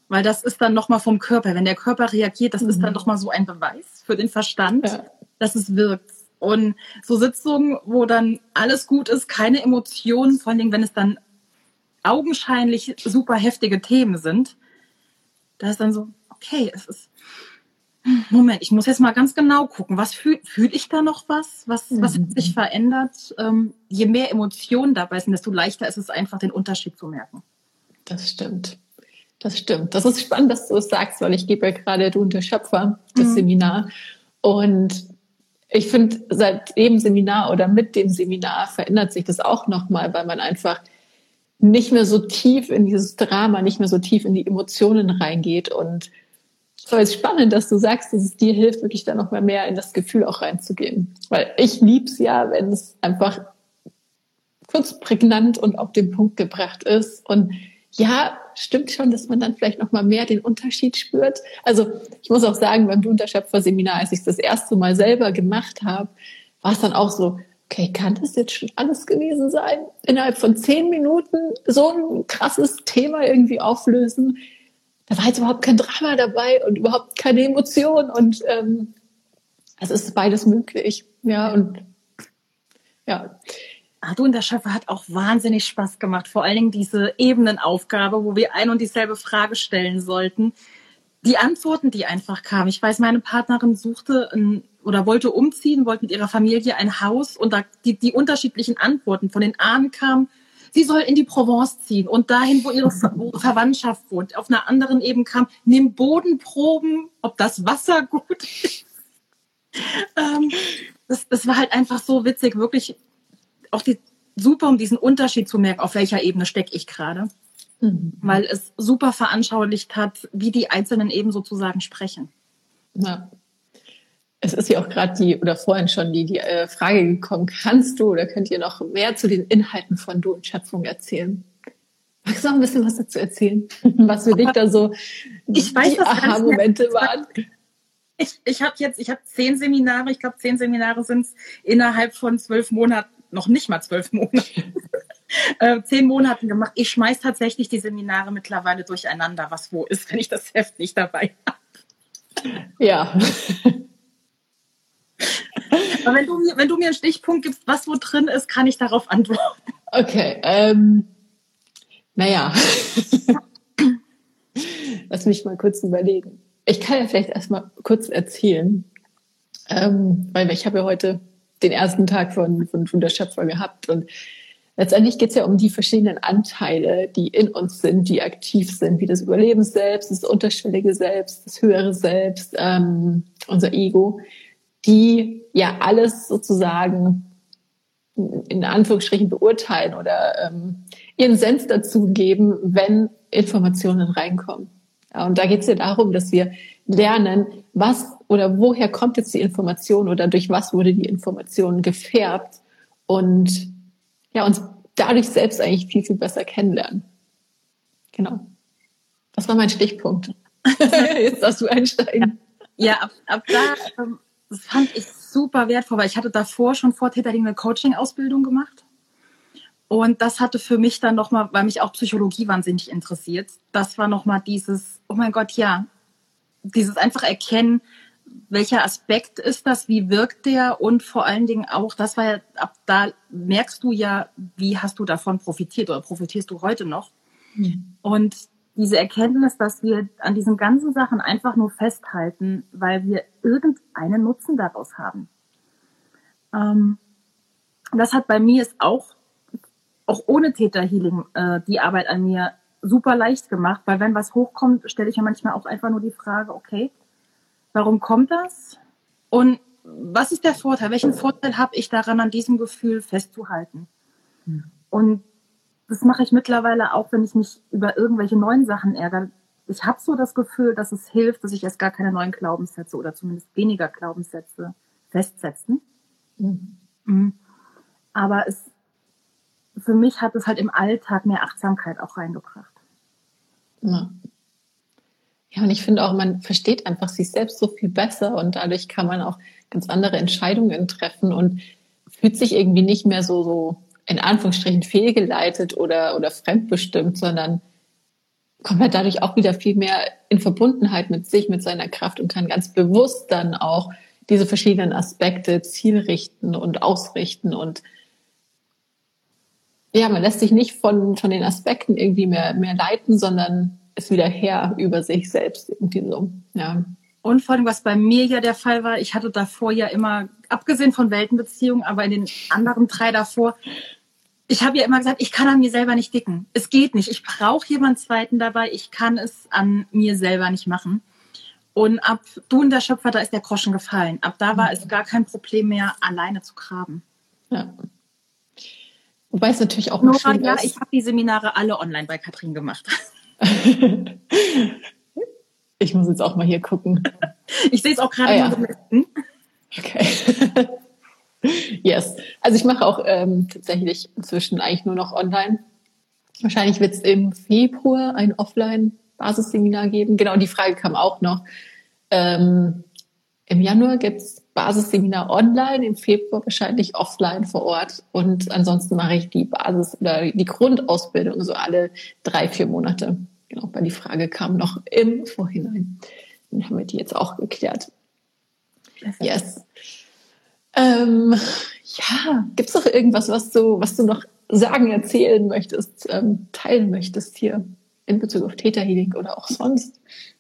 Weil das ist dann nochmal vom Körper. Wenn der Körper reagiert, das mhm. ist dann nochmal so ein Beweis für den Verstand, ja. dass es wirkt. Und so Sitzungen, wo dann alles gut ist, keine Emotionen, vor allen Dingen, wenn es dann augenscheinlich super heftige Themen sind, da ist dann so, okay, es ist, Moment, ich muss jetzt mal ganz genau gucken, was fühle fühl ich da noch was? Was, mhm. was hat sich verändert? Ähm, je mehr Emotionen dabei sind, desto leichter ist es einfach, den Unterschied zu merken.
Das stimmt. Das stimmt. Das ist spannend, dass du es sagst, weil ich gebe ja gerade Du und der Schöpfer das mhm. Seminar. Und ich finde, seit dem Seminar oder mit dem Seminar verändert sich das auch nochmal, weil man einfach nicht mehr so tief in dieses Drama, nicht mehr so tief in die Emotionen reingeht. Und so ist spannend, dass du sagst, dass es dir hilft, wirklich da noch mal mehr in das Gefühl auch reinzugehen. Weil ich lieb's ja, wenn es einfach kurz prägnant und auf den Punkt gebracht ist. Und ja, stimmt schon, dass man dann vielleicht noch mal mehr den Unterschied spürt. Also ich muss auch sagen, beim Du und der Schöpfer Seminar, als ich es das erste Mal selber gemacht habe, war es dann auch so, okay, kann das jetzt schon alles gewesen sein? Innerhalb von zehn Minuten so ein krasses Thema irgendwie auflösen. Da war jetzt überhaupt kein Drama dabei und überhaupt keine Emotion. Und ähm, es ist beides möglich. Ja, und ja.
Ach, Du und der Schöpfer hat auch wahnsinnig Spaß gemacht. Vor allen Dingen diese Ebenenaufgabe, wo wir ein und dieselbe Frage stellen sollten. Die Antworten, die einfach kamen. Ich weiß, meine Partnerin suchte ein, oder wollte umziehen, wollte mit ihrer Familie ein Haus. Und da die, die unterschiedlichen Antworten von den einen kamen, sie soll in die Provence ziehen und dahin, wo ihre, wo ihre Verwandtschaft wohnt. Auf einer anderen Ebene kam, nimm Bodenproben, ob das Wasser gut ist. ähm, das, das war halt einfach so witzig, wirklich auch die, super, um diesen Unterschied zu merken, auf welcher Ebene stecke ich gerade. Mhm. Weil es super veranschaulicht hat, wie die einzelnen Ebenen sozusagen sprechen.
Ja. Es ist ja auch gerade die, oder vorhin schon die, die äh, Frage gekommen, kannst du oder könnt ihr noch mehr zu den Inhalten von Du und Schöpfung erzählen? Magst du noch ein bisschen was dazu erzählen? Was für dich da so
ich weiß,
die Aha-Momente waren?
Ich, ich habe jetzt, ich habe zehn Seminare, ich glaube zehn Seminare sind es innerhalb von zwölf Monaten, noch nicht mal zwölf Monate, äh, zehn Monaten gemacht. Ich schmeiß tatsächlich die Seminare mittlerweile durcheinander, was wo ist, wenn ich das Heft nicht dabei habe.
Ja.
Aber wenn du, mir, wenn du mir einen Stichpunkt gibst, was wo drin ist, kann ich darauf antworten.
Okay, ähm, naja. Lass mich mal kurz überlegen. Ich kann ja vielleicht erstmal kurz erzählen, ähm, weil ich habe ja heute den ersten Tag von, von, von der Schöpfer gehabt und letztendlich geht es ja um die verschiedenen Anteile, die in uns sind, die aktiv sind, wie das Überleben selbst, das unterschwellige Selbst, das höhere Selbst, ähm, unser Ego, die ja alles sozusagen in Anführungsstrichen beurteilen oder ähm, ihren Senf dazu geben, wenn Informationen reinkommen. Ja, und da geht es ja darum, dass wir lernen, was oder woher kommt jetzt die Information oder durch was wurde die Information gefärbt und ja, uns dadurch selbst eigentlich viel, viel besser kennenlernen. Genau. Das war mein Stichpunkt. Jetzt darfst du einsteigen.
Ja, ab, ab da, ähm, das fand ich super wertvoll, weil ich hatte davor schon vor Täterling eine Coaching-Ausbildung gemacht. Und das hatte für mich dann nochmal, weil mich auch Psychologie wahnsinnig interessiert, das war nochmal dieses, oh mein Gott, ja, dieses einfach erkennen, welcher Aspekt ist das, wie wirkt der und vor allen Dingen auch, das war ja, ab da merkst du ja, wie hast du davon profitiert oder profitierst du heute noch. Mhm. Und diese Erkenntnis, dass wir an diesen ganzen Sachen einfach nur festhalten, weil wir irgendeinen Nutzen daraus haben. Ähm, das hat bei mir ist auch, auch ohne Täterhealing äh, die Arbeit an mir super leicht gemacht, weil wenn was hochkommt, stelle ich mir manchmal auch einfach nur die Frage, okay, warum kommt das? Und was ist der Vorteil? Welchen Vorteil habe ich daran, an diesem Gefühl festzuhalten? Mhm. Und das mache ich mittlerweile auch, wenn ich mich über irgendwelche neuen Sachen ärgere. Ich habe so das Gefühl, dass es hilft, dass ich erst gar keine neuen Glaubenssätze oder zumindest weniger Glaubenssätze festsetzen. Mhm. Mhm. Aber es, für mich hat es halt im Alltag mehr Achtsamkeit auch reingebracht.
Ja. Ja, und ich finde auch, man versteht einfach sich selbst so viel besser und dadurch kann man auch ganz andere Entscheidungen treffen und fühlt sich irgendwie nicht mehr so, so in Anführungsstrichen fehlgeleitet oder, oder fremdbestimmt, sondern kommt halt dadurch auch wieder viel mehr in Verbundenheit mit sich, mit seiner Kraft und kann ganz bewusst dann auch diese verschiedenen Aspekte zielrichten und ausrichten. Und ja, man lässt sich nicht von, von den Aspekten irgendwie mehr, mehr leiten, sondern ist wieder Herr über sich selbst irgendwie so, ja.
Und vor allem, was bei mir ja der Fall war, ich hatte davor ja immer, abgesehen von Weltenbeziehungen, aber in den anderen drei davor, ich habe ja immer gesagt, ich kann an mir selber nicht dicken. Es geht nicht. Ich brauche jemanden Zweiten dabei. Ich kann es an mir selber nicht machen. Und ab Du und der Schöpfer, da ist der Groschen gefallen. Ab da war es gar kein Problem mehr, alleine zu graben.
Ja. Wobei es natürlich auch
Nora,
schön
ja,
ist.
ich habe die Seminare alle online bei Katrin gemacht.
Ich muss jetzt auch mal hier gucken.
Ich sehe es auch gerade
ah, ja.
mal so mitten.
Okay. Yes. Also ich mache auch ähm, tatsächlich inzwischen eigentlich nur noch online. Wahrscheinlich wird es im Februar ein Offline-Basisseminar geben. Genau, die Frage kam auch noch. Ähm, Im Januar gibt es Basisseminar online, im Februar wahrscheinlich offline vor Ort. Und ansonsten mache ich die Basis- oder die Grundausbildung so alle drei, vier Monate. Genau, weil die Frage kam noch im Vorhinein. Dann haben wir die jetzt auch geklärt. Yes. Ähm, ja, gibt es noch irgendwas, was du, was du noch sagen, erzählen möchtest, ähm, teilen möchtest hier in Bezug auf Theta Healing oder auch sonst?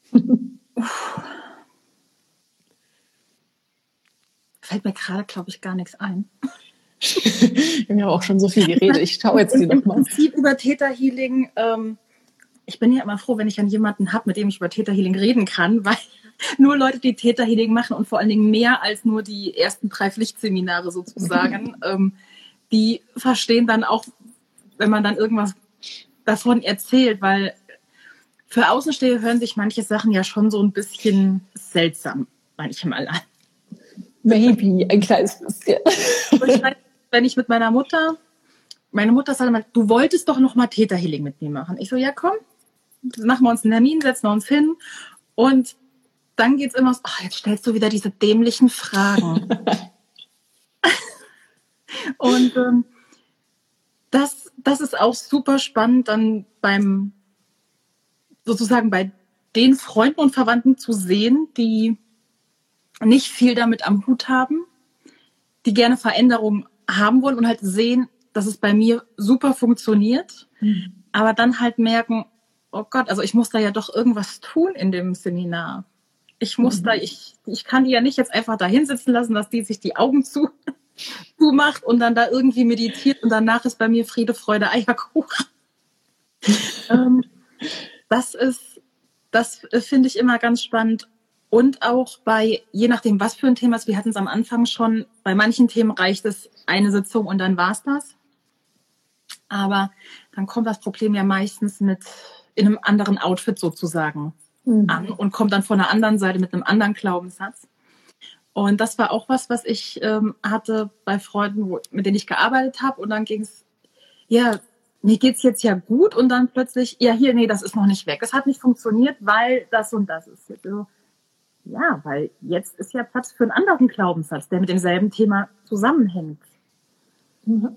Fällt mir gerade, glaube ich, gar nichts ein.
Wir haben ja auch schon so viel geredet. Ich schaue jetzt hier nochmal.
Im Prinzip über Theta Healing, ähm, ich bin ja immer froh, wenn ich dann jemanden habe, mit dem ich über Theta Healing reden kann, weil nur Leute, die Theta Healing machen und vor allen Dingen mehr als nur die ersten drei Pflichtseminare sozusagen, ähm, die verstehen dann auch, wenn man dann irgendwas davon erzählt, weil für Außenstehende hören sich manche Sachen ja schon so ein bisschen seltsam manchmal an.
Maybe, ein kleines bisschen.
Ich weiß, wenn ich mit meiner Mutter, meine Mutter sagt immer, du wolltest doch noch mal Theta Healing mit mir machen. Ich so, ja komm, machen wir uns einen Termin, setzen wir uns hin und dann geht's immer so, ach, jetzt stellst du wieder diese dämlichen Fragen. Und ähm, das, das ist auch super spannend, dann beim, sozusagen bei den Freunden und Verwandten zu sehen, die nicht viel damit am Hut haben, die gerne Veränderungen haben wollen und halt sehen, dass es bei mir super funktioniert, mhm. aber dann halt merken, oh Gott, also ich muss da ja doch irgendwas tun in dem Seminar. Ich muss mhm. da, ich, ich kann die ja nicht jetzt einfach da hinsitzen lassen, dass die sich die Augen zu, zumacht und dann da irgendwie meditiert und danach ist bei mir Friede, Freude, Eierkuchen. ähm, das ist, das finde ich immer ganz spannend. Und auch bei, je nachdem, was für ein Thema ist, wir hatten es am Anfang schon, bei manchen Themen reicht es eine Sitzung und dann war es das. Aber dann kommt das Problem ja meistens mit in einem anderen Outfit sozusagen mhm. an und kommt dann von der anderen Seite mit einem anderen Glaubenssatz. Und das war auch was, was ich ähm, hatte bei Freunden, wo, mit denen ich gearbeitet habe. Und dann ging es, ja, mir geht's jetzt ja gut. Und dann plötzlich, ja, hier, nee, das ist noch nicht weg. Es hat nicht funktioniert, weil das und das ist. Also, ja, weil jetzt ist ja Platz für einen anderen Glaubenssatz, der mit demselben Thema zusammenhängt. Mhm.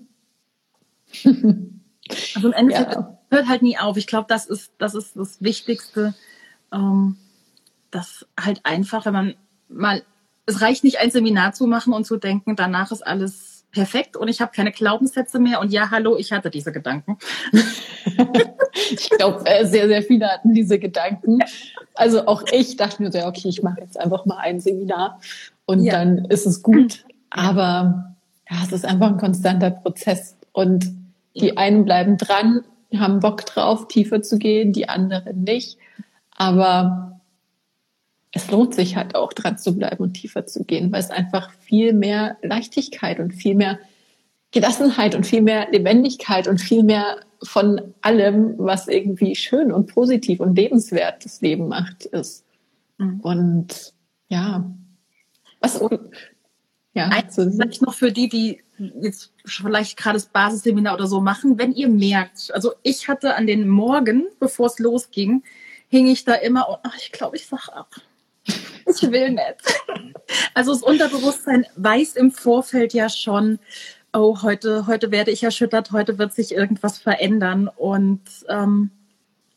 Also im Endeffekt ja. hört halt nie auf. Ich glaube, das ist, das ist das Wichtigste, ähm, dass halt einfach, wenn man mal, es reicht nicht, ein Seminar zu machen und zu denken, danach ist alles perfekt und ich habe keine Glaubenssätze mehr und ja, hallo, ich hatte diese Gedanken.
Ich glaube, sehr, sehr viele hatten diese Gedanken. Also auch ich dachte mir so, okay, ich mache jetzt einfach mal ein Seminar und ja. dann ist es gut. Aber ja, es ist einfach ein konstanter Prozess und die einen bleiben dran, haben Bock drauf, tiefer zu gehen, die anderen nicht. Aber es lohnt sich halt auch, dran zu bleiben und tiefer zu gehen, weil es einfach viel mehr Leichtigkeit und viel mehr Gelassenheit und viel mehr Lebendigkeit und viel mehr von allem, was irgendwie schön und positiv und lebenswert das Leben macht, ist. Mhm. Und ja, was ja,
so vielleicht noch für die, die jetzt vielleicht gerade das Basisseminar oder so machen, wenn ihr merkt, also ich hatte an den Morgen, bevor es losging, hing ich da immer und ach, ich glaube, ich sag ab. Ich will nicht. Also das Unterbewusstsein weiß im Vorfeld ja schon, oh, heute, heute werde ich erschüttert, heute wird sich irgendwas verändern. Und ähm,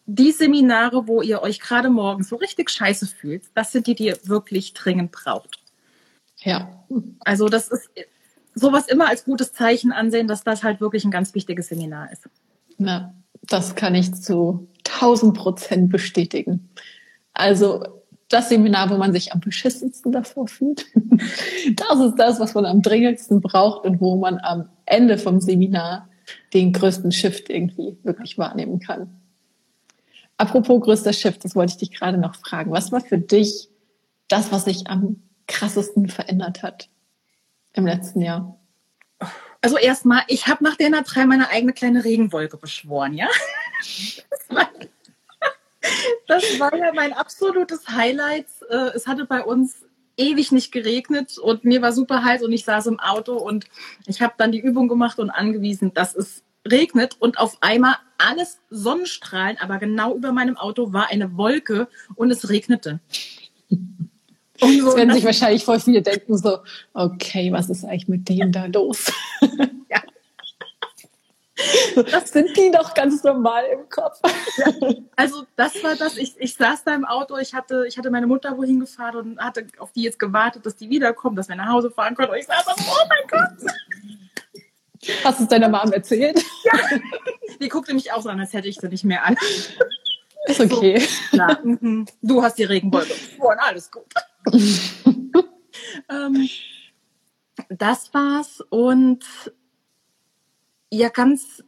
die Seminare, wo ihr euch gerade morgens so richtig scheiße fühlt, das sind die, die ihr wirklich dringend braucht.
Ja.
Also das ist sowas immer als gutes Zeichen ansehen, dass das halt wirklich ein ganz wichtiges Seminar ist.
Na, das kann ich zu tausend Prozent bestätigen. Also das Seminar, wo man sich am beschissensten davor fühlt, das ist das, was man am dringendsten braucht und wo man am Ende vom Seminar den größten Shift irgendwie wirklich wahrnehmen kann. Apropos größter Shift, das wollte ich dich gerade noch fragen. Was war für dich das, was sich am krassesten verändert hat im letzten Jahr?
Also erstmal, ich habe nach D N A drei meine eigene kleine Regenwolke beschworen, ja? Das war, das war ja mein absolutes Highlight. Es hatte bei uns ewig nicht geregnet und mir war super heiß und ich saß im Auto und ich habe dann die Übung gemacht und angewiesen, dass es regnet und auf einmal alles Sonnenstrahlen, aber genau über meinem Auto war eine Wolke und es regnete.
Und so, das werden sich wahrscheinlich voll viele denken so, okay, was ist eigentlich mit denen da los?
Ja.
Das sind die doch ganz normal im Kopf.
Ja, also das war das, ich, ich saß da im Auto, ich hatte, ich hatte meine Mutter wohin gefahren und hatte auf die jetzt gewartet, dass die wiederkommt, dass wir nach Hause fahren können und ich saß da, oh mein Gott.
Hast du es deiner Mom erzählt?
Ja, die guckte mich auch so an, als hätte ich sie nicht mehr an.
Ist okay.
So, na, m-m, du hast die Regenwolke. Oh, alles gut. ähm, das war's und ja, ganz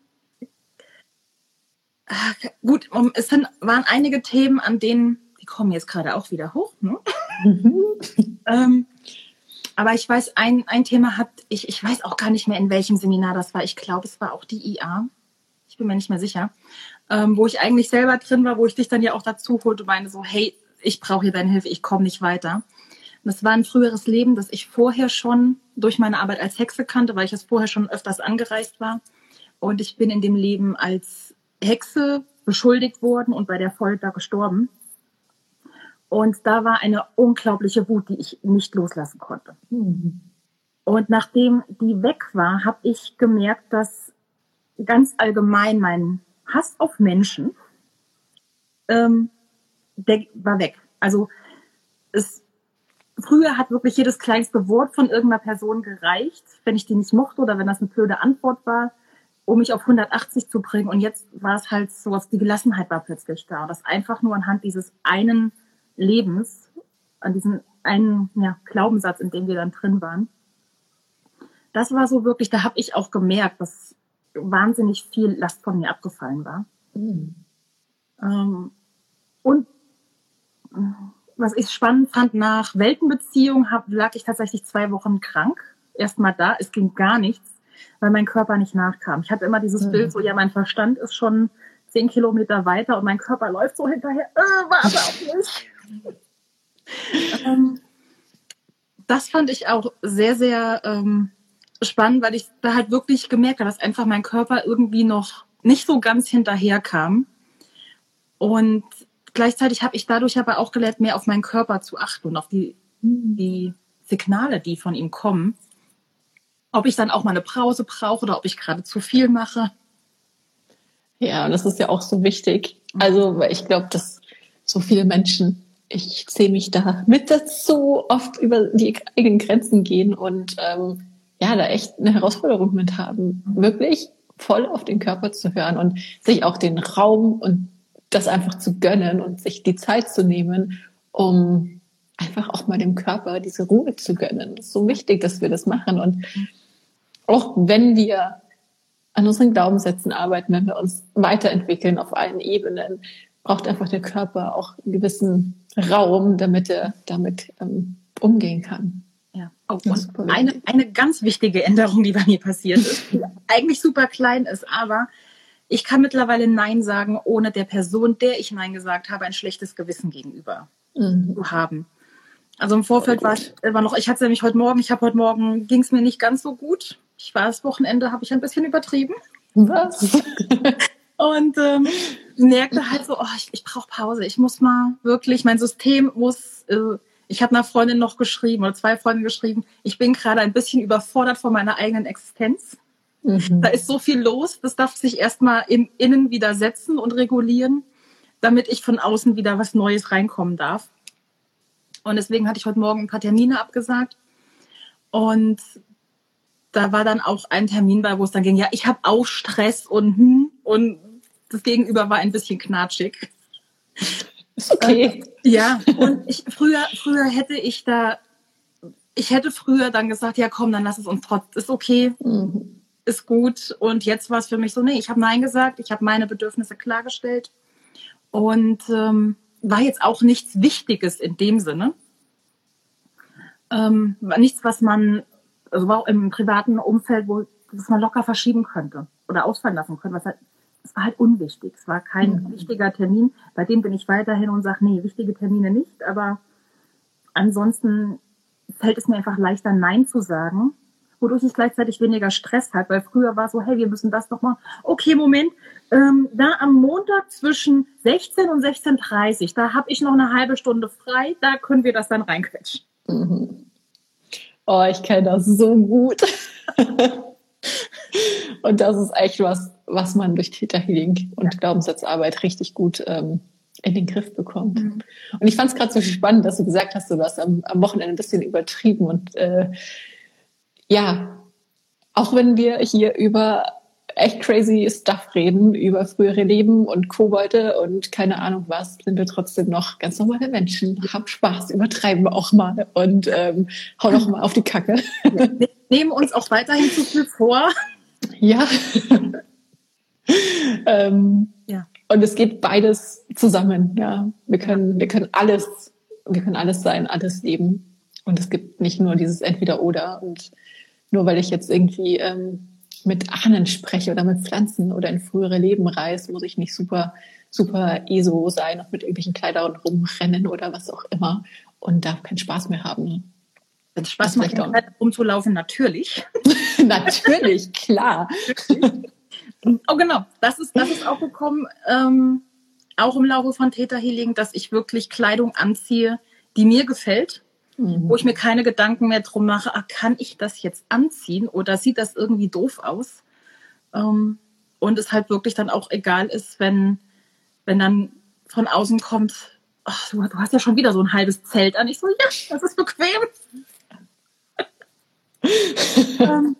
äh, gut, um, es sind, waren einige Themen, an denen, die kommen jetzt gerade auch wieder hoch, ne? ähm, aber ich weiß, ein, ein Thema hat, ich, ich weiß auch gar nicht mehr, in welchem Seminar das war. Ich glaube, es war auch die I A. Ich bin mir nicht mehr sicher. Ähm, wo ich eigentlich selber drin war, wo ich dich dann ja auch dazu holte und meine so, hey, ich brauche hier deine Hilfe, ich komme nicht weiter. Und das war ein früheres Leben, das ich vorher schon durch meine Arbeit als Hexe kannte, weil ich es vorher schon öfters angereist war. Und ich bin in dem Leben als Hexe beschuldigt worden und bei der Folter gestorben. Und da war eine unglaubliche Wut, die ich nicht loslassen konnte. Mhm. Und nachdem die weg war, habe ich gemerkt, dass ganz allgemein mein Hass auf Menschen, ähm, der war weg. Also es, früher hat wirklich jedes kleinste Wort von irgendeiner Person gereicht, wenn ich die nicht mochte oder wenn das eine blöde Antwort war, um mich auf hundertachtzig zu bringen. Und jetzt war es halt so, die Gelassenheit war plötzlich da. Und das einfach nur anhand dieses einen Lebens, an diesem einen ja, Glaubenssatz, in dem wir dann drin waren. Das war so wirklich, da habe ich auch gemerkt, dass wahnsinnig viel Last von mir abgefallen war. Mhm. Ähm, und was ich spannend fand, nach Weltenbeziehung hab, lag ich tatsächlich zwei Wochen krank. Erstmal da, es ging gar nichts, weil mein Körper nicht nachkam. Ich hatte immer dieses mhm. Bild, so ja, mein Verstand ist schon zehn Kilometer weiter und mein Körper läuft so hinterher. Äh, warte auf mich. ähm, das fand ich auch sehr, sehr ähm, spannend, weil ich da halt wirklich gemerkt habe, dass einfach mein Körper irgendwie noch nicht so ganz hinterher kam. Und gleichzeitig habe ich dadurch aber auch gelernt, mehr auf meinen Körper zu achten und auf die, die Signale, die von ihm kommen. Ob ich dann auch mal eine Pause brauche oder ob ich gerade zu viel mache.
Ja, und das ist ja auch so wichtig. Also, weil ich glaube, dass so viele Menschen, ich zähle mich da mit dazu, oft über die eigenen Grenzen gehen und ähm, ja, da echt eine Herausforderung mit haben, wirklich voll auf den Körper zu hören und sich auch den Raum und das einfach zu gönnen und sich die Zeit zu nehmen, um einfach auch mal dem Körper diese Ruhe zu gönnen. Das ist so wichtig, dass wir das machen. Und auch wenn wir an unseren Glaubenssätzen arbeiten, wenn wir uns weiterentwickeln auf allen Ebenen, braucht einfach der Körper auch einen gewissen Raum, damit er damit ähm, umgehen kann.
Ja. Oh, und eine, eine ganz wichtige Änderung, die bei mir passiert ist, die eigentlich super klein ist, aber ich kann mittlerweile Nein sagen, ohne der Person, der ich Nein gesagt habe, ein schlechtes Gewissen gegenüber mhm. zu haben. Also im Vorfeld war es immer noch, ich hatte es nämlich heute Morgen, ich habe heute Morgen, ging es mir nicht ganz so gut. Ich war das Wochenende, habe ich ein bisschen übertrieben.
Was?
Und ähm, merkte halt so, oh, ich, ich brauche Pause. Ich muss mal wirklich, mein System muss, äh, ich habe einer Freundin noch geschrieben oder zwei Freundinnen geschrieben, ich bin gerade ein bisschen überfordert von meiner eigenen Existenz. Mhm. Da ist so viel los, das darf sich erstmal im Innen wieder setzen und regulieren. damit ich von außen wieder was Neues reinkommen darf. Und deswegen hatte ich heute Morgen ein paar Termine abgesagt. Und da war dann auch ein Termin bei, wo es dann ging, ja, ich habe auch Stress und hm, und das Gegenüber war ein bisschen knatschig.
Ist okay.
Äh, ja, und ich, früher, früher hätte ich da, ich hätte früher dann gesagt, ja komm, dann lass es uns trotzdem, ist okay, mhm. ist gut. Und jetzt war es für mich so, nee, ich habe Nein gesagt, ich habe meine Bedürfnisse klargestellt und ähm, war jetzt auch nichts Wichtiges in dem Sinne. Ähm, nichts, was man, also war auch im privaten Umfeld, wo das man locker verschieben könnte oder ausfallen lassen könnte. Was halt, es war halt unwichtig. Es war kein mhm. wichtiger Termin. Bei dem bin ich weiterhin und sage, nee, wichtige Termine nicht. Aber ansonsten fällt es mir einfach leichter, Nein zu sagen, wodurch ich gleichzeitig weniger Stress habe. Weil früher war so, hey, wir müssen das noch mal. Okay, Moment, ähm, da am Montag zwischen sechzehn und sechzehn Uhr dreißig, da habe ich noch eine halbe Stunde frei, da können wir das dann reinquetschen.
Mhm. Oh, ich kenne das so gut. Und das ist echt was, was man durch Theta Healing und ja. Glaubenssatzarbeit richtig gut ähm, in den Griff bekommt. Mhm. Und ich fand es gerade so spannend, dass du gesagt hast, du hast am, am Wochenende ein bisschen übertrieben. Und äh, ja, auch wenn wir hier über echt crazy Stuff reden, über frühere Leben und Kobolde und keine Ahnung was, sind wir trotzdem noch ganz normale Menschen, haben Spaß, übertreiben auch mal und ähm, hauen auch mal auf die Kacke.
Ja, wir nehmen uns auch weiterhin zu viel vor.
Ja. ähm, ja. Und es geht beides zusammen. Ja, wir können, wir können alles, wir können alles sein, alles leben. Und es gibt nicht nur dieses Entweder-Oder. Und nur weil ich jetzt irgendwie ähm, mit Ahnen spreche oder mit Pflanzen oder in frühere Leben reise, muss ich nicht super, super E S O sein und mit irgendwelchen Kleidern rumrennen oder was auch immer und darf keinen Spaß mehr haben. Ne?
Wenn es Spaß macht, rumzulaufen, natürlich.
Natürlich, klar.
Oh, genau. Das ist, das ist auch gekommen, ähm, auch im Laufe von Theta Healing, dass ich wirklich Kleidung anziehe, die mir gefällt, mhm. wo ich mir keine Gedanken mehr drum mache, ah, kann ich das jetzt anziehen oder sieht das irgendwie doof aus? Ähm, und es halt wirklich dann auch egal ist, wenn, wenn dann von außen kommt, ach, du, du hast ja schon wieder so ein halbes Zelt an. Ich so, ja, das ist bequem. ähm,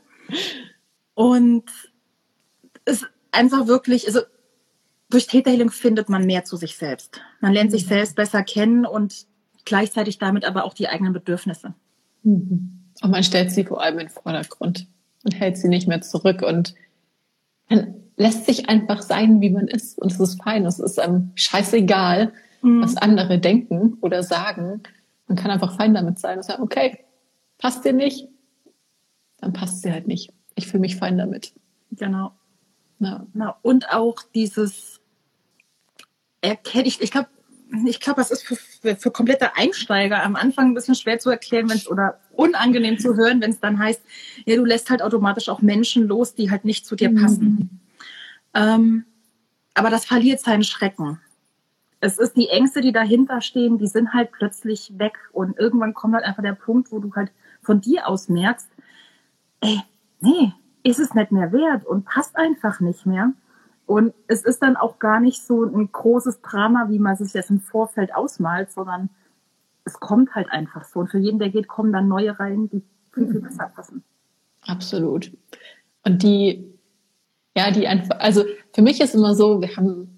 und es ist einfach wirklich, also durch Theta Healing findet man mehr zu sich selbst. Man lernt mhm. sich selbst besser kennen und gleichzeitig damit aber auch die eigenen Bedürfnisse.
Mhm. Und man stellt sie vor allem in den Vordergrund und hält sie nicht mehr zurück und man lässt sich einfach sein, wie man ist und es ist fein. Es ist einem scheißegal, mhm. was andere denken oder sagen. Man kann einfach fein damit sein und sagen, okay, passt dir nicht, dann passt sie halt nicht. Ich fühle mich fein damit.
Genau.
Ja.
Na, und auch dieses Erkennen, ich, ich glaube, ich glaube, das ist für, für, für komplette Einsteiger am Anfang ein bisschen schwer zu erklären, wenn es oder unangenehm zu hören, wenn es dann heißt, ja, du lässt halt automatisch auch Menschen los, die halt nicht zu dir passen. Mhm. Ähm, aber das verliert seinen Schrecken. Es ist die Ängste, die dahinter stehen, die sind halt plötzlich weg und irgendwann kommt halt einfach der Punkt, wo du halt von dir aus merkst, ey, nee, ist es nicht mehr wert und passt einfach nicht mehr. Und es ist dann auch gar nicht so ein großes Drama, wie man sich das im Vorfeld ausmalt, sondern es kommt halt einfach so. Und für jeden, der geht, kommen dann neue rein, die viel, viel besser passen.
Absolut. Und die, ja, die einfach, also für mich ist immer so, wir haben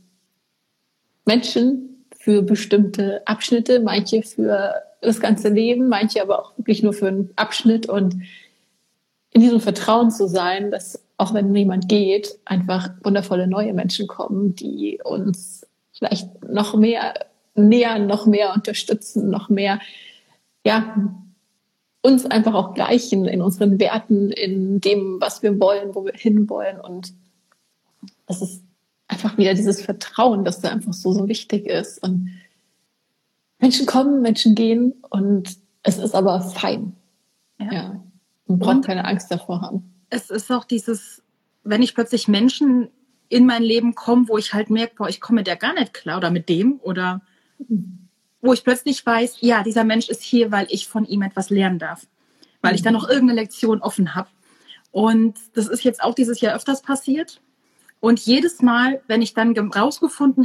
Menschen für bestimmte Abschnitte, manche für das ganze Leben, manche aber auch wirklich nur für einen Abschnitt und in diesem Vertrauen zu sein, dass auch wenn jemand geht, einfach wundervolle neue Menschen kommen, die uns vielleicht noch mehr nähern, noch mehr unterstützen, noch mehr, ja, uns einfach auch gleichen in unseren Werten, in dem, was wir wollen, wo wir hinwollen. Und das ist einfach wieder dieses Vertrauen, das da einfach so, so wichtig ist. Und Menschen kommen, Menschen gehen und es ist aber fein. Ja. ja. Man braucht und keine Angst davor haben.
Es ist auch dieses, wenn ich plötzlich Menschen in mein Leben komme, wo ich halt merke, boah, ich komme mit der gar nicht klar oder mit dem oder wo ich plötzlich weiß, ja, dieser Mensch ist hier, weil ich von ihm etwas lernen darf, weil mhm. ich da noch irgendeine Lektion offen habe. Und das ist jetzt auch dieses Jahr öfters passiert. Und jedes Mal, wenn ich dann rausgefunden habe,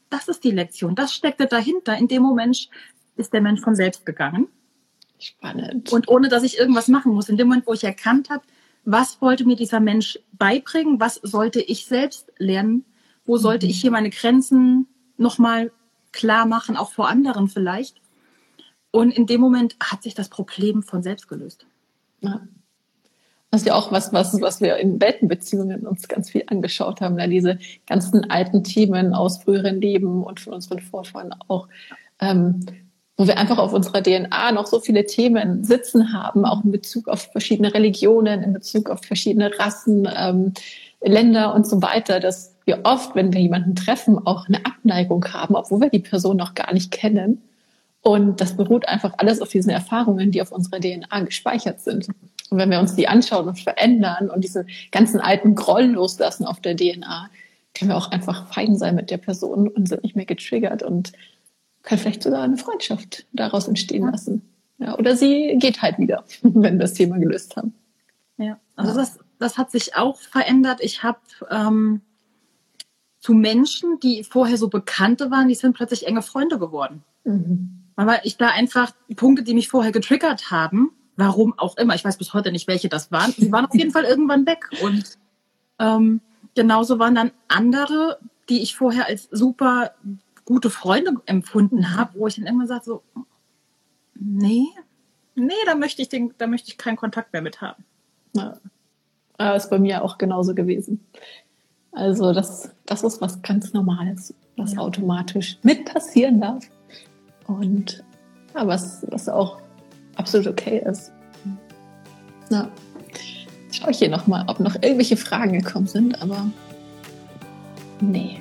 das ist die Lektion, das steckte dahinter. In dem Moment ist der Mensch von selbst gegangen.
Spannend.
Und ohne, dass ich irgendwas machen muss. In dem Moment, wo ich erkannt habe, was wollte mir dieser Mensch beibringen, was sollte ich selbst lernen, wo sollte ich hier meine Grenzen nochmal klar machen, auch vor anderen vielleicht. Und in dem Moment hat sich das Problem von selbst gelöst.
Ja. Das ist ja auch was, was, was wir in Weltenbeziehungen uns ganz viel angeschaut haben. Ja, diese ganzen alten Themen aus früheren Leben und von unseren Vorfahren auch, ähm, wo wir einfach auf unserer D N A noch so viele Themen sitzen haben, auch in Bezug auf verschiedene Religionen, in Bezug auf verschiedene Rassen, ähm, Länder und so weiter, dass wir oft, wenn wir jemanden treffen, auch eine Abneigung haben, obwohl wir die Person noch gar nicht kennen. Und das beruht einfach alles auf diesen Erfahrungen, die auf unserer D N A gespeichert sind. Und wenn wir uns die anschauen und verändern und diese ganzen alten Groll loslassen auf der D N A, können wir auch einfach fein sein mit der Person und sind nicht mehr getriggert und können vielleicht sogar eine Freundschaft daraus entstehen lassen. Ja, oder sie geht halt wieder, wenn wir das Thema gelöst haben.
Ja, also ja. Das, das hat sich auch verändert. Ich habe ähm, zu Menschen, die vorher so Bekannte waren, die sind plötzlich enge Freunde geworden. Mhm. Weil ich da einfach Punkte, die mich vorher getriggert haben, warum auch immer, ich weiß bis heute nicht, welche das waren, die waren auf jeden Fall irgendwann weg. Und ähm, genauso waren dann andere, die ich vorher als super gute Freunde empfunden habe, wo ich dann immer sage so, nee, nee, da möchte ich den, da möchte ich keinen Kontakt mehr mit haben.
Ja, das ist bei mir auch genauso gewesen. Also das, das ist was ganz Normales, was ja. automatisch mit passieren darf. Und ja, was, was auch absolut okay ist. Ja. Jetzt schaue ich hier nochmal, ob noch irgendwelche Fragen gekommen sind, aber nee.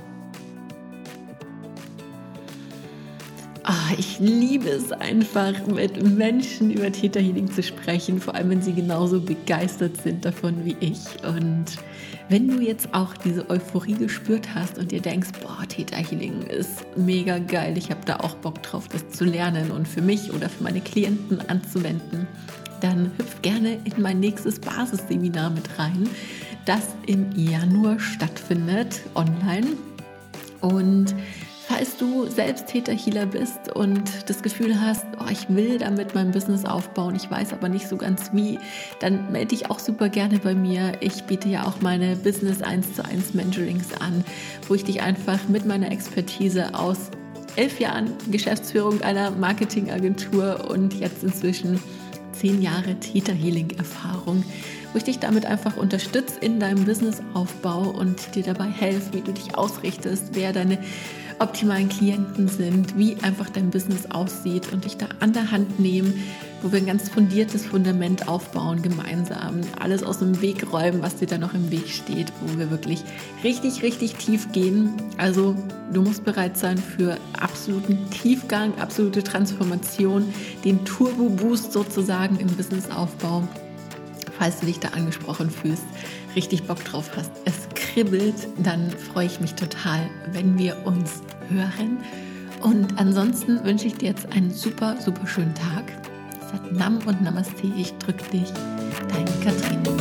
Oh, ich liebe es einfach, mit Menschen über Theta Healing zu sprechen, vor allem wenn sie genauso begeistert sind davon wie ich. Und wenn du jetzt auch diese Euphorie gespürt hast und dir denkst, boah, Theta Healing ist mega geil, ich habe da auch Bock drauf, das zu lernen und für mich oder für meine Klienten anzuwenden, dann hüpf gerne in mein nächstes Basisseminar mit rein, das im Januar stattfindet, online. Und falls du selbst Theta Healer bist und das Gefühl hast, oh, ich will damit mein Business aufbauen, ich weiß aber nicht so ganz wie, dann melde dich auch super gerne bei mir. Ich biete ja auch meine Business eins zu eins Mentorings an, wo ich dich einfach mit meiner Expertise aus elf Jahren Geschäftsführung einer Marketingagentur und jetzt inzwischen zehn Jahre Theta Healing Erfahrung, wo ich dich damit einfach unterstütze in deinem Businessaufbau und dir dabei helfe, wie du dich ausrichtest, wer deine optimalen Klienten sind, wie einfach dein Business aussieht und dich da an der Hand nehmen, wo wir ein ganz fundiertes Fundament aufbauen, gemeinsam alles aus dem Weg räumen, was dir da noch im Weg steht, wo wir wirklich richtig, richtig tief gehen. Also du musst bereit sein für absoluten Tiefgang, absolute Transformation, den Turbo-Boost sozusagen im Businessaufbau. Falls du dich da angesprochen fühlst, richtig Bock drauf hast, es kribbelt, dann freue ich mich total, wenn wir uns hören. Und ansonsten wünsche ich dir jetzt einen super, super schönen Tag. Sat Nam und Namaste, ich drücke dich, deine Katrin.